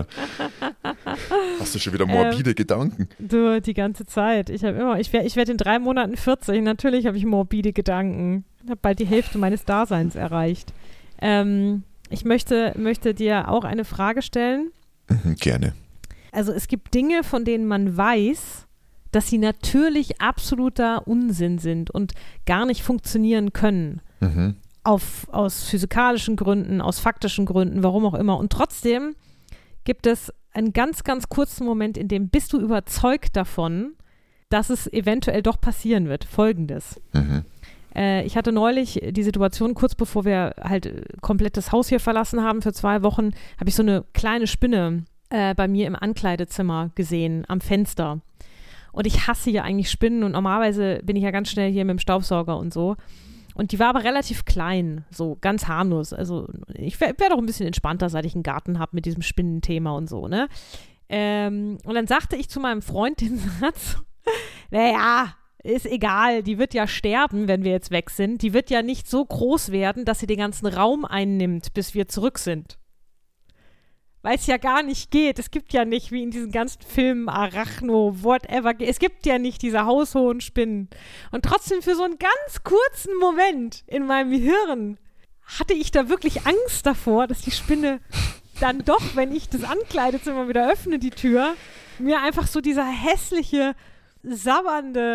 Hast du schon wieder morbide Ähm, Gedanken? Du, die ganze Zeit. Ich habe immer, ich werde ich werd in drei Monaten vierzig. Natürlich habe ich morbide Gedanken. Ich habe bald die Hälfte meines Daseins erreicht. Ähm, ich möchte, möchte dir auch eine Frage stellen. Mhm, gerne. Also es gibt Dinge, von denen man weiß, dass sie natürlich absoluter Unsinn sind und gar nicht funktionieren können. Mhm. Auf, aus physikalischen Gründen, aus faktischen Gründen, warum auch immer. Und trotzdem gibt es einen ganz, ganz kurzen Moment, in dem bist du überzeugt davon, dass es eventuell doch passieren wird. Folgendes. Mhm. Äh, ich hatte neulich die Situation, kurz bevor wir halt komplett das Haus hier verlassen haben für zwei Wochen, habe ich so eine kleine Spinne äh, bei mir im Ankleidezimmer gesehen, am Fenster. Und ich hasse ja eigentlich Spinnen und normalerweise bin ich ja ganz schnell hier mit dem Staubsauger und so. Und die war aber relativ klein, so ganz harmlos. Also ich wäre wär doch ein bisschen entspannter, seit ich einen Garten habe mit diesem Spinnenthema und so, ne? Ähm, und dann sagte ich zu meinem Freund den Satz, naja, ist egal, die wird ja sterben, wenn wir jetzt weg sind. Die wird ja nicht so groß werden, dass sie den ganzen Raum einnimmt, bis wir zurück sind. Weil es ja gar nicht geht. Es gibt ja nicht, wie in diesen ganzen Filmen, Arachno, whatever, es gibt ja nicht diese haushohen Spinnen. Und trotzdem für so einen ganz kurzen Moment in meinem Hirn hatte ich da wirklich Angst davor, dass die Spinne dann doch, wenn ich das Ankleidezimmer wieder öffne, die Tür, mir einfach so dieser hässliche, sabbernde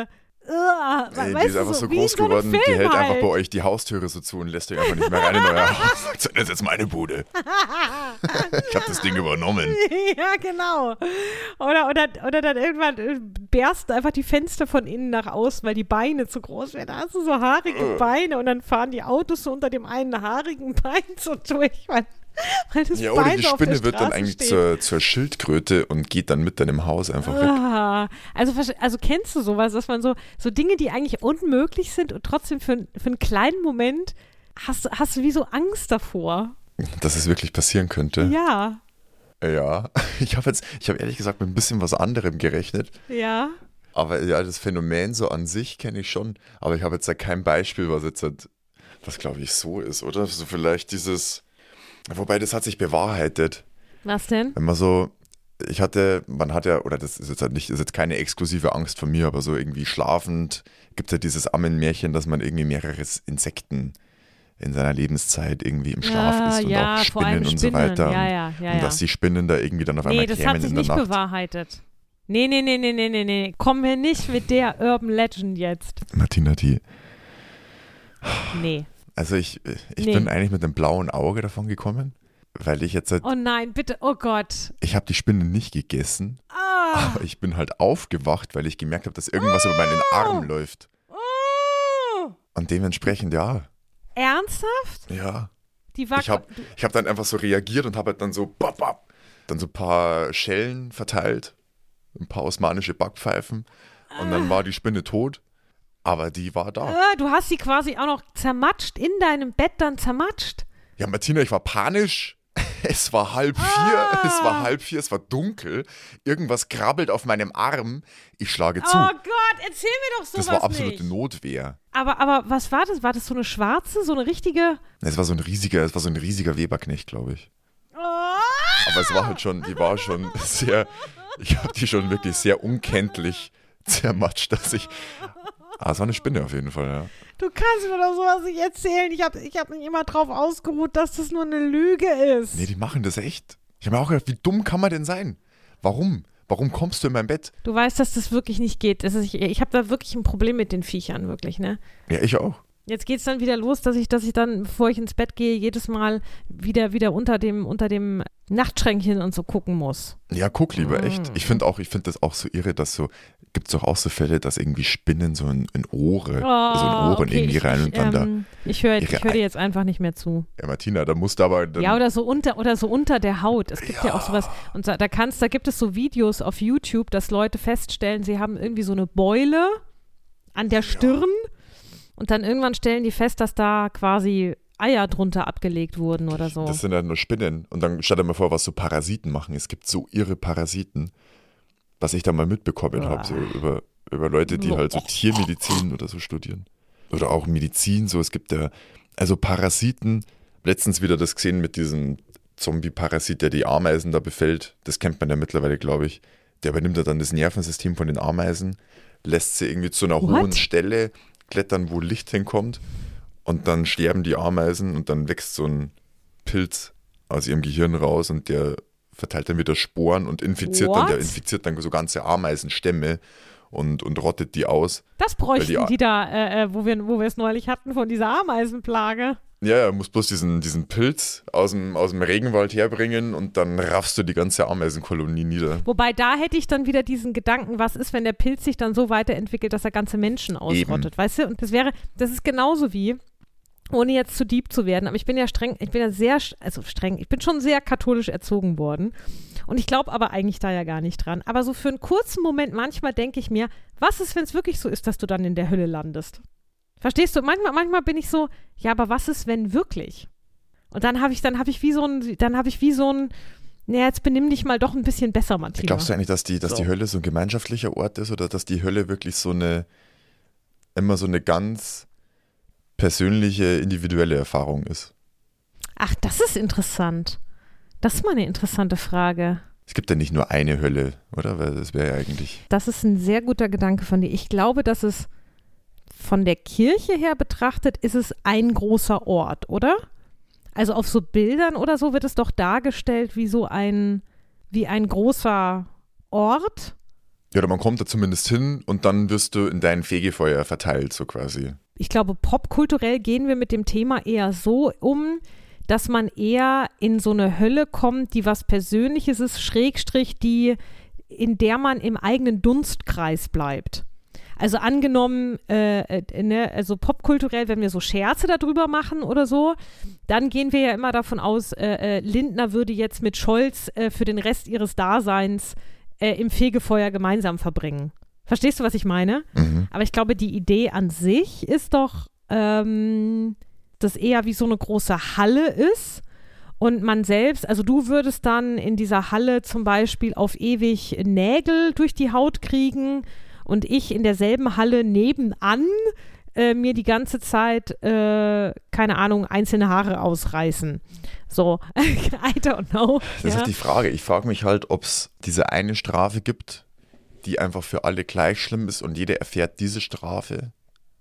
Uh, Ey, die weißt ist du, einfach so wie groß in so einem geworden, die Film hält halt. einfach bei euch die Haustüre so zu und lässt euch einfach nicht mehr rein in euer Haus. Das ist jetzt meine Bude. Ich habe das Ding übernommen. Ja, genau. Oder, oder, oder dann irgendwann äh, bersten einfach die Fenster von innen nach außen, weil die Beine zu groß werden. Da hast du so haarige Äh. Beine und dann fahren die Autos so unter dem einen haarigen Bein so durch, weil, weil das Ja, oder Bein die so auf der Spinne wird dann Straße eigentlich steht. zur, zur Schildkröte und geht dann mit deinem Haus einfach weg. Ah, also, verste- also kennst du sowas, dass man so, so Dinge, die eigentlich unmöglich sind und trotzdem für, für einen kleinen Moment hast, hast du wie so Angst davor. Dass es wirklich passieren könnte. Ja, Ja. Ich habe jetzt, ich habe ehrlich gesagt mit ein bisschen was anderem gerechnet. ja. Aber ja, das Phänomen so an sich kenne ich schon. Aber ich habe jetzt da kein Beispiel, was jetzt halt, was glaube ich so ist, oder? So vielleicht dieses, wobei das hat sich bewahrheitet. Was denn? Wenn man so, ich hatte, man hat ja, oder das ist jetzt halt nicht, ist jetzt keine exklusive Angst von mir, aber so irgendwie schlafend gibt es ja dieses Ammenmärchen, dass man irgendwie mehrere Insekten in seiner Lebenszeit irgendwie im Schlaf Ah, isst und ja, auch vor allem Spinnen und so Spinnen. weiter. Ja, ja, ja, und ja. dass die Spinnen da irgendwie dann auf Nee, einmal das kämen hat sich in der nicht Nacht. bewahrheitet. Nee, nee, nee, nee, nee, nee, nee. Komm mir nicht mit der Urban Legend jetzt. Martina, die, Nee. also ich, ich Nee. bin eigentlich mit einem blauen Auge davon gekommen, weil ich jetzt halt, Oh nein, bitte, oh Gott. ich habe die Spinne nicht gegessen, Ah. aber ich bin halt aufgewacht, weil ich gemerkt habe, dass irgendwas über meinen Arm läuft. Oh. Und dementsprechend, ja, Ernsthaft? ja. Die war Ich habe ich hab dann einfach so reagiert und habe halt dann so bap, bap, dann so ein paar Schellen verteilt, ein paar osmanische Backpfeifen und dann war die Spinne tot, aber die war da. Ah, du hast sie quasi auch noch zermatscht, in deinem Bett dann zermatscht. Ja, Martina, ich war panisch. Es war halb vier, Ah. es war halb vier, es war dunkel. Irgendwas krabbelt auf meinem Arm. Ich schlage zu. Oh Gott, erzähl mir doch sowas Das war absolute nicht. Notwehr. Aber, aber was war das? War das so eine schwarze, so eine richtige? Es war so ein riesiger, es war so ein riesiger Weberknecht, glaube ich. Oh. Aber es war halt schon, die war schon sehr, ich habe die schon wirklich sehr unkenntlich zermatscht, dass ich, ah, es war eine Spinne auf jeden Fall, ja. Du kannst mir doch sowas nicht erzählen. Ich habe ich hab mich immer drauf ausgeruht, dass das nur eine Lüge ist. Nee, die machen das echt. Ich habe mir auch gedacht, wie dumm kann man denn sein? Warum? Warum kommst du in mein Bett? Du weißt, dass das wirklich nicht geht. Das ist, ich ich habe da wirklich ein Problem mit den Viechern, wirklich, ne? Ja, ich auch. Jetzt geht's dann wieder los, dass ich, dass ich dann, bevor ich ins Bett gehe, jedes Mal wieder, wieder unter dem, unter dem Nachtschränkchen und so gucken muss. Ja, guck lieber, Mm. echt. Ich finde auch, ich finde das auch so irre, dass so, gibt es doch auch so Fälle, dass irgendwie Spinnen so in, in Ohre, also in Ohren Oh, okay, irgendwie ich, rein ich, und dann ähm, Ich höre ihre ich hör dir jetzt einfach nicht mehr zu. da, ja Martina, da musst du aber, dann, Ja, oder so unter oder so unter der Haut. Es gibt ja, auch sowas. Und da, da kannst, da gibt es so Videos auf YouTube, dass Leute feststellen, sie haben irgendwie so eine Beule an der Stirn und dann irgendwann stellen die fest, dass da quasi Eier drunter abgelegt wurden oder so. das sind ja nur Spinnen. Und dann stell dir mal vor, was so Parasiten machen. Es gibt so irre Parasiten, was ich da mal mitbekommen habe, so über, über Leute, die halt so Tiermedizin oder so studieren. Oder auch Medizin, so, es gibt ja, also Parasiten, letztens wieder das gesehen mit diesem Zombie-Parasit, der die Ameisen da befällt. Das kennt man ja mittlerweile, glaube ich. Der übernimmt ja dann das Nervensystem von den Ameisen, lässt sie irgendwie zu einer What? hohen Stelle klettern, wo Licht hinkommt. Und dann sterben die Ameisen und dann wächst so ein Pilz aus ihrem Gehirn raus und der verteilt dann wieder Sporen und infiziert dann, der What? infiziert dann so ganze Ameisenstämme und, und rottet die aus. Das bräuchten Weil die A- die, da, äh, äh, wo wir wo wir es neulich hatten von dieser Ameisenplage. Ja, er muss bloß diesen, diesen Pilz aus dem, aus dem Regenwald herbringen und dann raffst du die ganze Ameisenkolonie nieder. Wobei da hätte ich dann wieder diesen Gedanken, was ist, wenn der Pilz sich dann so weiterentwickelt, dass er ganze Menschen ausrottet, weißt du? Und das wäre, das ist genauso wie, ohne jetzt zu deep zu werden, aber ich bin ja streng, ich bin ja sehr, also streng, ich bin schon sehr katholisch erzogen worden und ich glaube aber eigentlich da ja gar nicht dran. Aber so für einen kurzen Moment manchmal denke ich mir, was ist, wenn es wirklich so ist, dass du dann in der Hölle landest? Verstehst du? Manchmal, manchmal bin ich so, ja, aber was ist, wenn wirklich? Und dann habe ich, dann habe ich wie so ein, dann habe ich wie so ein, naja, jetzt benimm dich mal doch ein bisschen besser, Martina. Glaubst du eigentlich, dass die, dass So. die Hölle so ein gemeinschaftlicher Ort ist oder dass die Hölle wirklich so eine, immer so eine ganz persönliche, individuelle Erfahrung ist? Ach, das ist interessant. Das ist mal eine interessante Frage. Es gibt ja nicht nur eine Hölle, oder? Weil das wäre ja eigentlich. Das ist ein sehr guter Gedanke von dir. Ich glaube, dass es von der Kirche her betrachtet, ist es ein großer Ort, oder? Also auf so Bildern oder so wird es doch dargestellt wie so ein, wie ein großer Ort. Ja, oder man kommt da zumindest hin und dann wirst du in dein Fegefeuer verteilt, so quasi. Ich glaube, popkulturell gehen wir mit dem Thema eher so um, dass man eher in so eine Hölle kommt, die was Persönliches ist, Schrägstrich, die, in der man im eigenen Dunstkreis bleibt. Also angenommen, äh, äh, ne, also popkulturell, wenn wir so Scherze darüber machen oder so, dann gehen wir ja immer davon aus, äh, äh, Lindner würde jetzt mit Scholz äh, für den Rest ihres Daseins äh, im Fegefeuer gemeinsam verbringen. Verstehst du, was ich meine? Mhm. Aber ich glaube, die Idee an sich ist doch, ähm, dass eher wie so eine große Halle ist und man selbst, also du würdest dann in dieser Halle zum Beispiel auf ewig Nägel durch die Haut kriegen und ich in derselben Halle nebenan äh, mir die ganze Zeit, äh, keine Ahnung, einzelne Haare ausreißen. So, I don't know. Das ja. ist die Frage. Ich frage mich halt, ob es diese eine Strafe gibt, die einfach für alle gleich schlimm ist und jeder erfährt diese Strafe.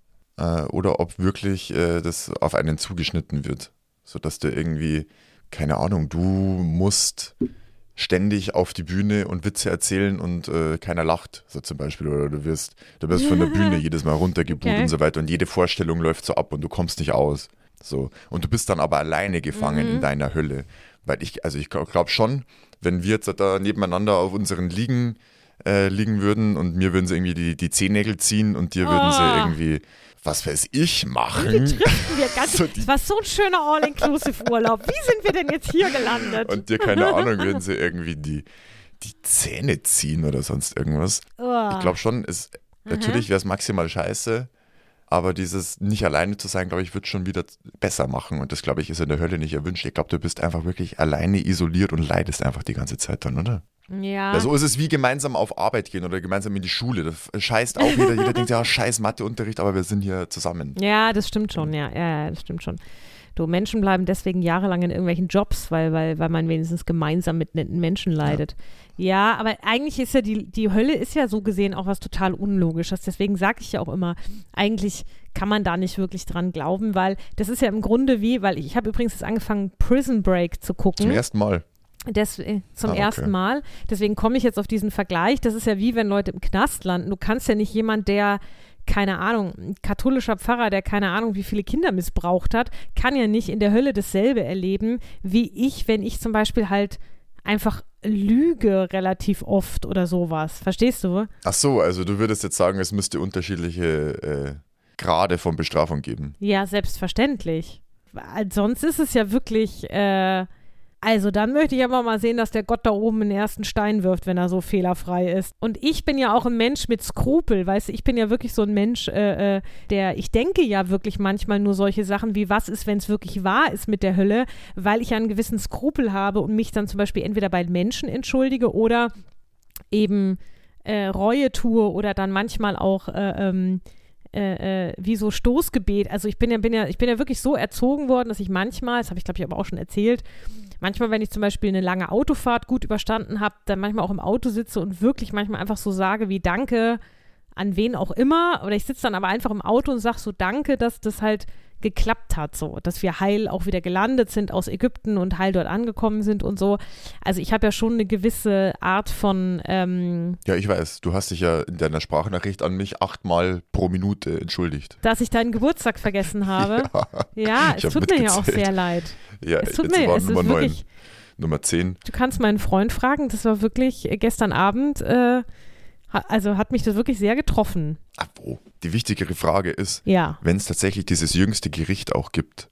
Äh, oder ob wirklich äh, das auf einen zugeschnitten wird. Sodass du irgendwie, keine Ahnung, du musst ständig auf die Bühne und Witze erzählen und äh, keiner lacht, so zum Beispiel. Oder du wirst, du wirst von der Bühne jedes Mal runtergebuht Okay. und so weiter und jede Vorstellung läuft so ab und du kommst nicht aus. So. Und du bist dann aber alleine gefangen Mhm. in deiner Hölle. Weil ich, also ich glaube schon, wenn wir jetzt da nebeneinander auf unseren Liegen äh, liegen würden und mir würden sie irgendwie die, die Zehennägel ziehen und dir würden sie Oh. irgendwie, was weiß ich, Wie machen. driften wir ganz, So die- das war so ein schöner All-Inclusive-Urlaub. Wie sind wir denn jetzt hier gelandet? Und dir, keine Ahnung, würden sie irgendwie die, die Zähne ziehen oder sonst irgendwas. Oh. Ich glaube schon, ist, natürlich wäre es maximal scheiße, aber dieses nicht alleine zu sein, glaube ich, wird schon wieder besser machen. Und das, glaube ich, ist in der Hölle nicht erwünscht. Ich glaube, du bist einfach wirklich alleine isoliert und leidest einfach die ganze Zeit dann, oder? Ja. Ja, so ist es wie gemeinsam auf Arbeit gehen oder gemeinsam in die Schule. Da scheißt auch jeder. Jeder denkt, ja, scheiß Matheunterricht, aber wir sind hier zusammen. Ja, das stimmt schon, ja, ja, ja, das stimmt schon. Du, Menschen bleiben deswegen jahrelang in irgendwelchen Jobs, weil, weil, weil man wenigstens gemeinsam mit netten Menschen leidet. Ja, aber eigentlich ist ja die, die Hölle ist ja so gesehen auch was total Unlogisches. Deswegen sage ich ja auch immer, eigentlich kann man da nicht wirklich dran glauben, weil das ist ja im Grunde wie, weil ich, ich habe übrigens jetzt angefangen, Prison Break zu gucken. Zum ersten Mal. Des, äh, zum Ah, okay. ersten Mal. Deswegen komme ich jetzt auf diesen Vergleich. Das ist ja wie, wenn Leute im Knast landen. Du kannst ja nicht jemand, der, keine Ahnung, ein katholischer Pfarrer, der keine Ahnung, wie viele Kinder missbraucht hat, kann ja nicht in der Hölle dasselbe erleben, wie ich, wenn ich zum Beispiel halt einfach lüge relativ oft oder sowas. Verstehst du? Ach so, also du würdest jetzt sagen, es müsste unterschiedliche äh, Grade von Bestrafung geben. Ja, selbstverständlich. Weil sonst ist es ja wirklich, äh, also dann möchte ich aber mal sehen, dass der Gott da oben den ersten Stein wirft, wenn er so fehlerfrei ist. Und ich bin ja auch ein Mensch mit Skrupel, weißt du, ich bin ja wirklich so ein Mensch, äh, äh, der, ich denke ja wirklich manchmal nur solche Sachen wie, was ist, wenn es wirklich wahr ist mit der Hölle, weil ich ja einen gewissen Skrupel habe und mich dann zum Beispiel entweder bei Menschen entschuldige oder eben äh, Reue tue oder dann manchmal auch äh, ähm, Äh, äh, wie so Stoßgebet. Also ich bin ja, bin ja, ich bin ja wirklich so erzogen worden, dass ich manchmal, das habe ich glaube ich aber auch schon erzählt, manchmal, wenn ich zum Beispiel eine lange Autofahrt gut überstanden habe, dann manchmal auch im Auto sitze und wirklich manchmal einfach so sage wie Danke an wen auch immer. Oder ich sitze dann aber einfach im Auto und sage so Danke, dass das halt geklappt hat, so, dass wir heil auch wieder gelandet sind aus Ägypten und heil dort angekommen sind und so. Also ich habe ja schon eine gewisse Art von ähm, Ja, ich weiß, du hast dich ja in deiner Sprachnachricht an mich achtmal pro Minute entschuldigt. dass ich deinen Geburtstag vergessen habe. Ja, ich es hab tut mir ja auch mitgezählt. sehr leid. Ja, Es tut jetzt mir, war es ist Nummer neun. wirklich, Nummer zehn. du kannst meinen Freund fragen, das war wirklich äh, gestern Abend, äh, ha, also hat mich das wirklich sehr getroffen. Ah, wo? Die wichtigere Frage ist, Ja. wenn es tatsächlich dieses jüngste Gericht auch gibt,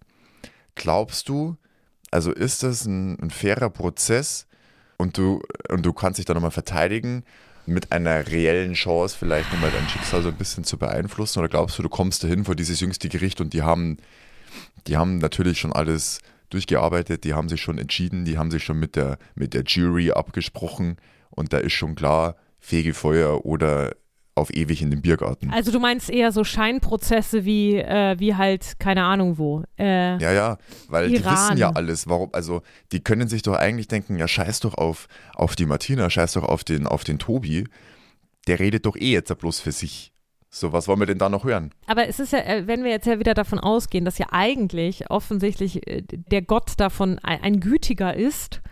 glaubst du, also ist das ein, ein fairer Prozess und du, und du kannst dich dann nochmal verteidigen mit einer reellen Chance, vielleicht nochmal dein Schicksal so ein bisschen zu beeinflussen, oder glaubst du, du kommst dahin vor dieses jüngste Gericht und die haben, die haben natürlich schon alles durchgearbeitet, die haben sich schon entschieden, die haben sich schon mit der, mit der Jury abgesprochen und da ist schon klar, Fegefeuer oder auf ewig in den Biergarten. Also du meinst eher so Scheinprozesse wie, äh, wie halt, keine Ahnung wo. Äh, Ja, ja, weil Iran. die wissen ja alles. Warum, also die können sich doch eigentlich denken, ja, scheiß doch auf, auf die Martina, scheiß doch auf den, auf den Tobi. Der redet doch eh jetzt bloß für sich. So, was wollen wir denn da noch hören? Aber es ist ja, äh, wenn wir jetzt ja wieder davon ausgehen, dass ja eigentlich offensichtlich äh, der Gott davon ein, ein Gütiger ist,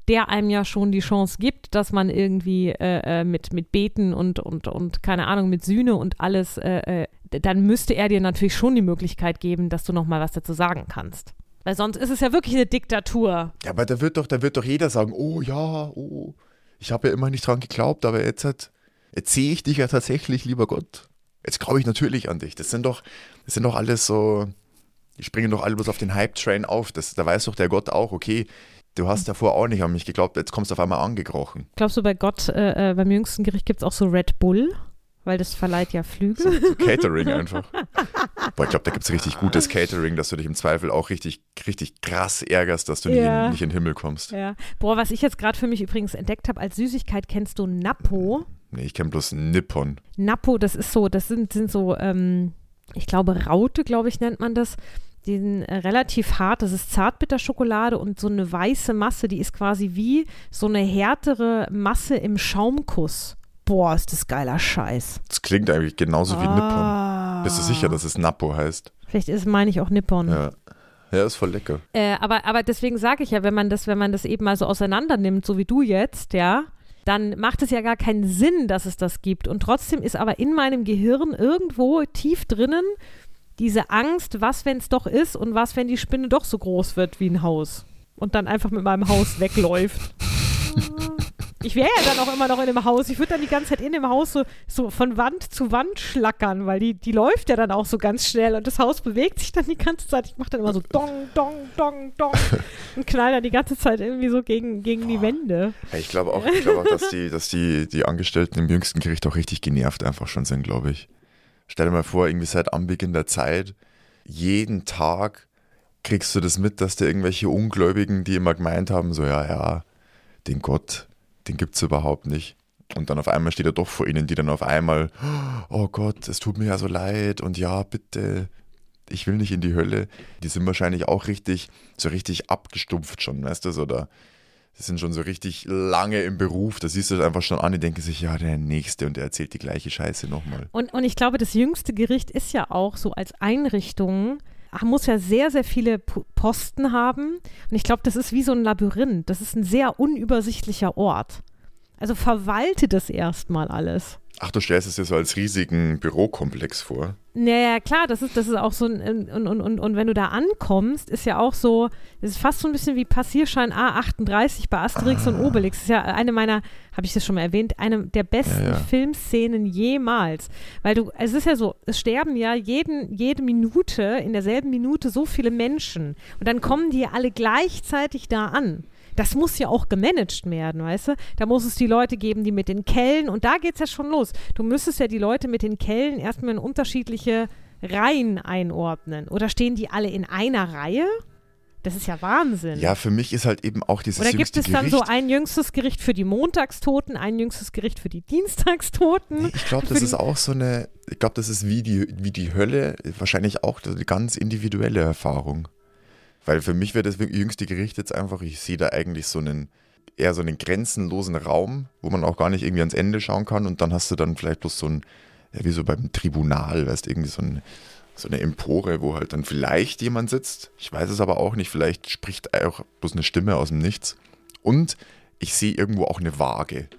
der einem ja schon die Chance gibt, dass man irgendwie äh, mit, mit Beten und, und, und keine Ahnung, mit Sühne und alles, äh, äh, dann müsste er dir natürlich schon die Möglichkeit geben, dass du nochmal was dazu sagen kannst. Weil sonst ist es ja wirklich eine Diktatur. Ja, aber da wird doch, da wird doch jeder sagen, oh ja, oh, ich habe ja immer nicht dran geglaubt, aber jetzt, hat, jetzt sehe ich dich ja tatsächlich, lieber Gott. Jetzt glaube ich natürlich an dich. Das sind doch, das sind doch alles so, die springen doch alle bloß auf den Hype-Train auf. Das, da weiß doch der Gott auch, okay, du hast davor auch nicht an mich geglaubt, jetzt kommst du auf einmal angekrochen. Glaubst du, bei Gott, äh, beim jüngsten Gericht gibt es auch so Red Bull? Weil das verleiht ja Flügel. So, so Catering einfach. Boah, ich glaube, da gibt es richtig gutes Catering, dass du dich im Zweifel auch richtig, richtig krass ärgerst, dass du ja. nicht, in, nicht in den Himmel kommst. Ja. Boah, was ich jetzt gerade für mich übrigens entdeckt habe als Süßigkeit, kennst du Nappo? Nee, ich kenne bloß Nippon. Nappo, das ist so, das sind, sind so, ähm, ich glaube Raute, glaube ich, nennt man das. Die sind äh, relativ hart, das ist Zartbitterschokolade und so eine weiße Masse, die ist quasi wie so eine härtere Masse im Schaumkuss. Boah, ist das geiler Scheiß. Das klingt eigentlich genauso wie ah. Nippon. Bist du sicher, dass es Nappo heißt? Vielleicht ist, meine ich auch Nippon. Ja, ja, ist voll lecker. Äh, aber, aber deswegen sage ich ja, wenn man das, wenn man das eben mal so auseinander nimmt, so wie du jetzt, ja, dann macht es ja gar keinen Sinn, dass es das gibt. Und trotzdem ist aber in meinem Gehirn irgendwo tief drinnen diese Angst, was, wenn es doch ist und was, wenn die Spinne doch so groß wird wie ein Haus und dann einfach mit meinem Haus wegläuft. Ich wäre ja dann auch immer noch in dem Haus. Ich würde dann die ganze Zeit in dem Haus so, so von Wand zu Wand schlackern, weil die, die läuft ja dann auch so ganz schnell und das Haus bewegt sich dann die ganze Zeit. Ich mache dann immer so dong, dong, dong, dong und knall dann die ganze Zeit irgendwie so gegen, gegen die Wände. Ja, ich glaube auch, ich glaub auch dass, die, dass die, die Angestellten im jüngsten Gericht auch richtig genervt einfach schon sind, glaube ich. Stell dir mal vor, irgendwie seit Anbeginn der Zeit, jeden Tag kriegst du das mit, dass da irgendwelche Ungläubigen, die immer gemeint haben, so ja, ja, den Gott, den gibt es überhaupt nicht. Und dann auf einmal steht er doch vor ihnen, die dann auf einmal, oh Gott, es tut mir ja so leid und ja, bitte, ich will nicht in die Hölle. Die sind wahrscheinlich auch richtig, so richtig abgestumpft schon, weißt du, so da. Die sind schon so richtig lange im Beruf, da siehst du das einfach schon an, die denken sich, ja, der Nächste und der erzählt die gleiche Scheiße nochmal. Und, und ich glaube, das jüngste Gericht ist ja auch so als Einrichtung, muss ja sehr, sehr viele Posten haben. Und ich glaube, das ist wie so ein Labyrinth. Das ist ein sehr unübersichtlicher Ort. Also verwalte das erstmal alles. Ach, du stellst es dir so als riesigen Bürokomplex vor? Naja, klar, das ist, das ist auch so ein, und, und, und, und wenn du da ankommst, ist ja auch so, das ist fast so ein bisschen wie Passierschein A achtunddreißig bei Asterix ah. und Obelix. Das ist ja eine meiner, habe ich das schon mal erwähnt, eine der besten ja, ja. Filmszenen jemals. Weil du, es ist ja so, es sterben ja jeden, jede Minute, in derselben Minute so viele Menschen. Und dann kommen die alle gleichzeitig da an. Das muss ja auch gemanagt werden, weißt du? Da muss es die Leute geben, die mit den Kellen, und da geht es ja schon los. Du müsstest ja die Leute mit den Kellen erstmal in unterschiedliche Reihen einordnen. Oder stehen die alle in einer Reihe? Das ist ja Wahnsinn. Ja, für mich ist halt eben auch dieses Oder gibt jüngste es dann Gericht. so ein jüngstes Gericht für die Montagstoten, ein jüngstes Gericht für die Dienstagstoten? Nee, ich glaube, das ist auch so eine, ich glaube, das ist wie die, wie die Hölle, wahrscheinlich auch eine ganz individuelle Erfahrung. Weil für mich wäre das jüngste Gericht jetzt einfach, ich sehe da eigentlich so einen, eher so einen grenzenlosen Raum, wo man auch gar nicht irgendwie ans Ende schauen kann und dann hast du dann vielleicht bloß so ein, ja, wie so beim Tribunal, weißt du, irgendwie so, ein, so eine Empore, wo halt dann vielleicht jemand sitzt. Ich weiß es aber auch nicht, vielleicht spricht auch bloß eine Stimme aus dem Nichts. Und ich sehe irgendwo auch eine Waage.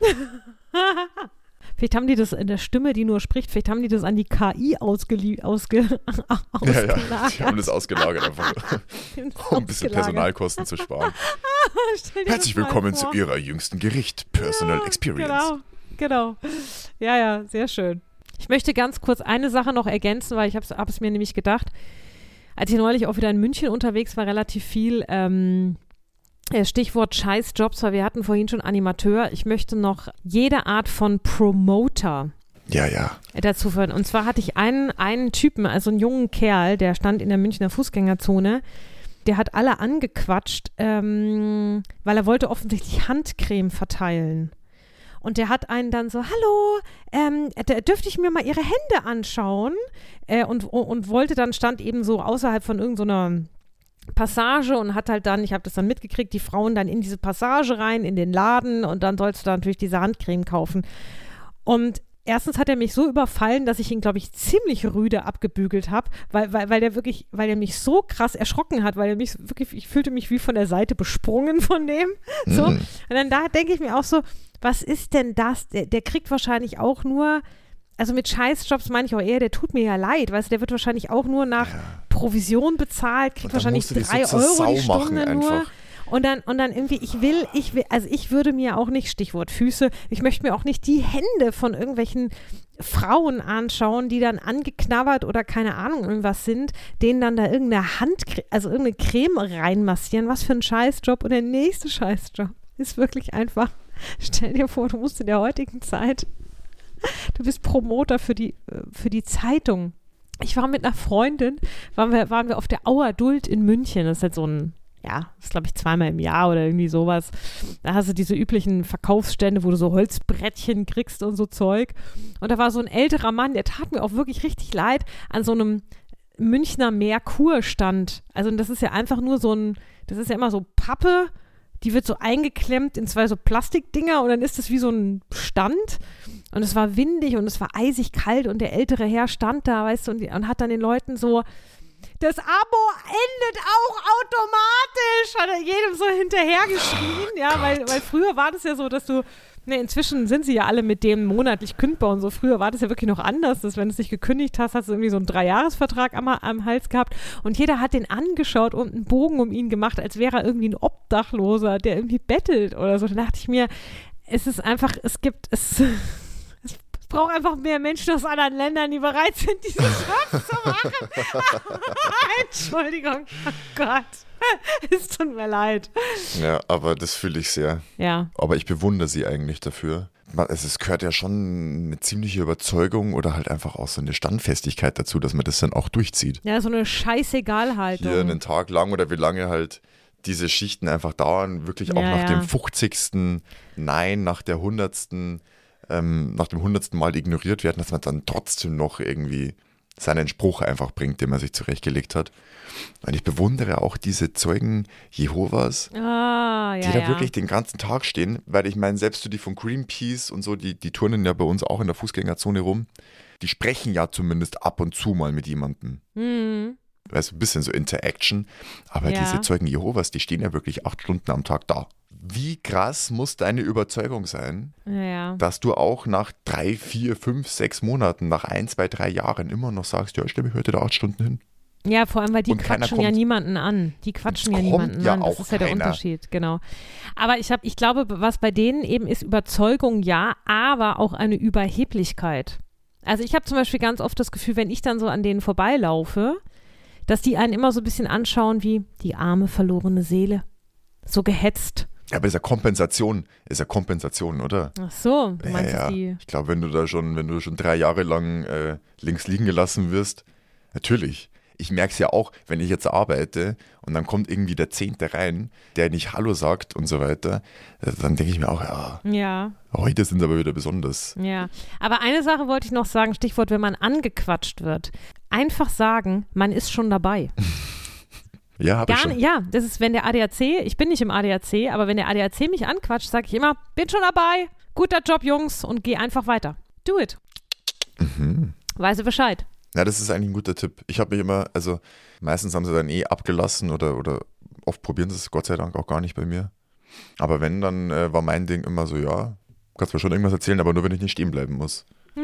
Vielleicht haben die das in der Stimme, die nur spricht, vielleicht haben die das an die K I ausgelie- ausge- ausgelagert. Ja, ja, die haben das ausgelagert einfach, um ein bisschen Personalkosten zu sparen. Herzlich willkommen zu Ihrer jüngsten Gericht, Personal ja, Experience. Genau, genau. Ja, ja, sehr schön. Ich möchte ganz kurz eine Sache noch ergänzen, weil ich habe hab es mir nämlich gedacht, als ich neulich auch wieder in München unterwegs war, relativ viel ähm, Stichwort Scheißjobs, weil wir hatten vorhin schon Animateur. Ich möchte noch jede Art von Promoter ja, ja. dazu führen. Und zwar hatte ich einen, einen Typen, also einen jungen Kerl, der stand in der Münchner Fußgängerzone. Der hat alle angequatscht, ähm, weil er wollte offensichtlich Handcreme verteilen. Und der hat einen dann so, hallo, ähm, dürfte ich mir mal Ihre Hände anschauen? Äh, und, und wollte dann, stand eben so außerhalb von irgendeiner Passage und hat halt dann, ich habe das dann mitgekriegt, die Frauen dann in diese Passage rein, in den Laden und dann sollst du da natürlich diese Handcreme kaufen. Und erstens hat er mich so überfallen, dass ich ihn, glaube ich, ziemlich rüde abgebügelt habe, weil, weil, weil der wirklich, weil er mich so krass erschrocken hat, weil er mich wirklich, ich fühlte mich wie von der Seite besprungen von dem. So. Mhm. Und dann da denke ich mir auch so, was ist denn das? Der, der kriegt wahrscheinlich auch nur, also mit Scheißjobs meine ich auch eher, der tut mir ja leid, weißt du, der wird wahrscheinlich auch nur nach Ja. Provision bezahlt, kriegt Und dann wahrscheinlich musst du dich drei so zur Euro Sau die Stunde machen nur. einfach. Und dann, und dann irgendwie, ich will, ich will, also ich würde mir auch nicht, Stichwort Füße, ich möchte mir auch nicht die Hände von irgendwelchen Frauen anschauen, die dann angeknabbert oder keine Ahnung irgendwas sind, denen dann da irgendeine Hand, also irgendeine Creme reinmassieren. Was für ein Scheißjob. Und der nächste Scheißjob ist wirklich einfach, stell dir vor, du musst in der heutigen Zeit, du bist Promoter für die, für die Zeitung. Ich war mit einer Freundin, waren wir, waren wir auf der Auer Duld in München. Das ist halt so ein, ja, das ist glaube ich zweimal im Jahr oder irgendwie sowas. Da hast du diese üblichen Verkaufsstände, wo du so Holzbrettchen kriegst und so Zeug. Und da war so ein älterer Mann, der tat mir auch wirklich richtig leid, an so einem Münchner Merkur-Stand. Also das ist ja einfach nur so ein, das ist ja immer so Pappe, die wird so eingeklemmt in zwei so Plastikdinger und dann ist das wie so ein Stand und es war windig und es war eisig kalt und der ältere Herr stand da, weißt du, und, und hat dann den Leuten so, das Abo endet auch automatisch, hat er jedem so hinterhergeschrien, ja, weil, weil früher war das ja so, dass du, ne, inzwischen sind sie ja alle mit dem monatlich kündbar und so, früher war das ja wirklich noch anders, dass wenn du es nicht gekündigt hast, hast du irgendwie so einen Dreijahresvertrag am, am Hals gehabt und jeder hat den angeschaut und einen Bogen um ihn gemacht, als wäre er irgendwie ein Obdachloser, der irgendwie bettelt oder so. Da dachte ich mir, es ist einfach, es gibt, es Es braucht einfach mehr Menschen aus anderen Ländern, die bereit sind, diesen Job zu machen. Entschuldigung, oh Gott. Es tut mir leid. Ja, aber das fühle ich sehr. Ja. Aber ich bewundere sie eigentlich dafür. Man- Es es gehört ja schon eine ziemliche Überzeugung oder halt einfach auch so eine Standfestigkeit dazu, dass man das dann auch durchzieht. Ja, so eine Scheißegal-Haltung. Hier einen Tag lang oder wie lange halt diese Schichten einfach dauern, wirklich auch Ja, nach ja. dem fünfzigsten Nein, nach der hundertsten Ähm, nach dem hundertsten Mal ignoriert werden, dass man dann trotzdem noch irgendwie seinen Spruch einfach bringt, den man sich zurechtgelegt hat. Und ich bewundere auch diese Zeugen Jehovas, Ah, ja, die da ja. wirklich den ganzen Tag stehen, weil ich meine, selbst so die von Greenpeace und so, die, die turnen ja bei uns auch in der Fußgängerzone rum, die sprechen ja zumindest ab und zu mal mit jemandem. Hm. Weißt du, ein bisschen so Interaction. Aber Ja. diese Zeugen Jehovas, die stehen ja wirklich acht Stunden am Tag da. Wie krass muss deine Überzeugung sein, Ja, ja. dass du auch nach drei, vier, fünf, sechs Monaten, nach ein, zwei, drei Jahren immer noch sagst, ja, ich stelle mich heute da acht Stunden hin. Ja, vor allem, weil die Und keiner quatschen ja kommt. niemanden an. Die quatschen ja kommt niemanden ja an. Das auch ist ja der keiner. Unterschied, genau. Aber ich habe, ich glaube, was bei denen eben ist, Überzeugung ja, aber auch eine Überheblichkeit. Also ich habe zum Beispiel ganz oft das Gefühl, wenn ich dann so an denen vorbeilaufe, dass die einen immer so ein bisschen anschauen wie die arme, verlorene Seele. So gehetzt. Ja, aber ist ja Kompensation, ist ja Kompensation, oder? Ach so, du meinst, ja, dass ja. die... Ich glaube, wenn du da schon, wenn du schon drei Jahre lang äh, links liegen gelassen wirst, natürlich. Ich merke es ja auch, wenn ich jetzt arbeite und dann kommt irgendwie der Zehnte rein, der nicht Hallo sagt und so weiter, äh, dann denke ich mir auch, ja, Ja, heute sind sie aber wieder besonders. ja. Aber eine Sache wollte ich noch sagen, Stichwort, wenn man angequatscht wird. Einfach sagen, man ist schon dabei. Ja, habe ich Gar schon. nicht, ja, das ist, wenn der A D A C, ich bin nicht im A D A C, aber wenn der A D A C mich anquatscht, sage ich immer, bin schon dabei, guter Job, Jungs, und geh einfach weiter. Do it. Mhm. Weißt du Bescheid. Ja, das ist eigentlich ein guter Tipp. Ich habe mich immer, also meistens haben sie dann eh abgelassen oder, oder oft probieren sie es Gott sei Dank auch gar nicht bei mir. Aber wenn, dann äh, war mein Ding immer so, ja, kannst mir schon irgendwas erzählen, aber nur wenn ich nicht stehen bleiben muss.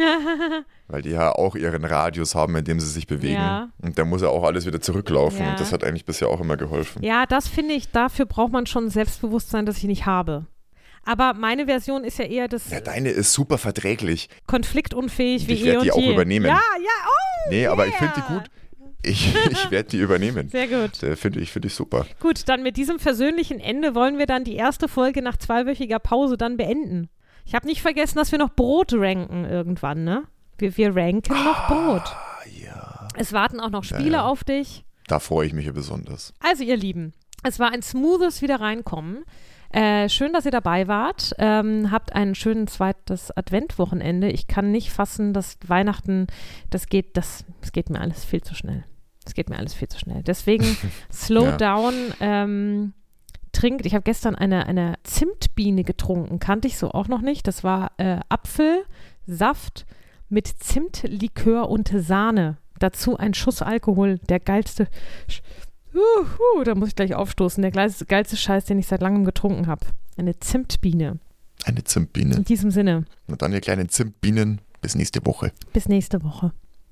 Weil die ja auch ihren Radius haben, in dem sie sich bewegen. Ja. Und da muss ja auch alles wieder zurücklaufen. Ja. Und das hat eigentlich bisher auch immer geholfen. Ja, das finde ich, dafür braucht man schon Selbstbewusstsein, das ich nicht habe. Aber meine Version ist ja eher das Ja, deine ist super verträglich. konfliktunfähig wie Ich eh werd und die auch je. übernehmen. Ja, ja, oh, Nee, aber ich finde die yeah. gut. Ich, ich werde die übernehmen. Sehr gut. Äh, Finde ich, find ich super. Gut, dann mit diesem versöhnlichen Ende wollen wir dann die erste Folge nach zweiwöchiger Pause dann beenden. Ich habe nicht vergessen, dass wir noch Brot ranken irgendwann, ne? Wir, wir ranken noch Brot. Ah, ja. Es warten auch noch Spiele Ja, ja. auf dich. Da freue ich mich ja besonders. Also ihr Lieben, es war ein smoothes Wiederreinkommen. Äh, schön, dass ihr dabei wart. Ähm, habt ein schönes zweites Adventwochenende. Ich kann nicht fassen, dass Weihnachten, das geht, das, das geht mir alles viel zu schnell. Das geht mir alles viel zu schnell. Deswegen slow Ja. down. Ähm, trinkt. Ich habe gestern eine, eine Zimtbiene getrunken. Kannte ich so auch noch nicht. Das war äh, Apfel, Saft mit Zimtlikör und Sahne. Dazu ein Schuss Alkohol. Der geilste, uh, uh, da muss ich gleich aufstoßen, der geilste, geilste Scheiß, den ich seit langem getrunken habe. Eine Zimtbiene. Eine Zimtbiene. In diesem Sinne. Und dann ihr kleinen Zimtbienen. Bis nächste Woche. Bis nächste Woche.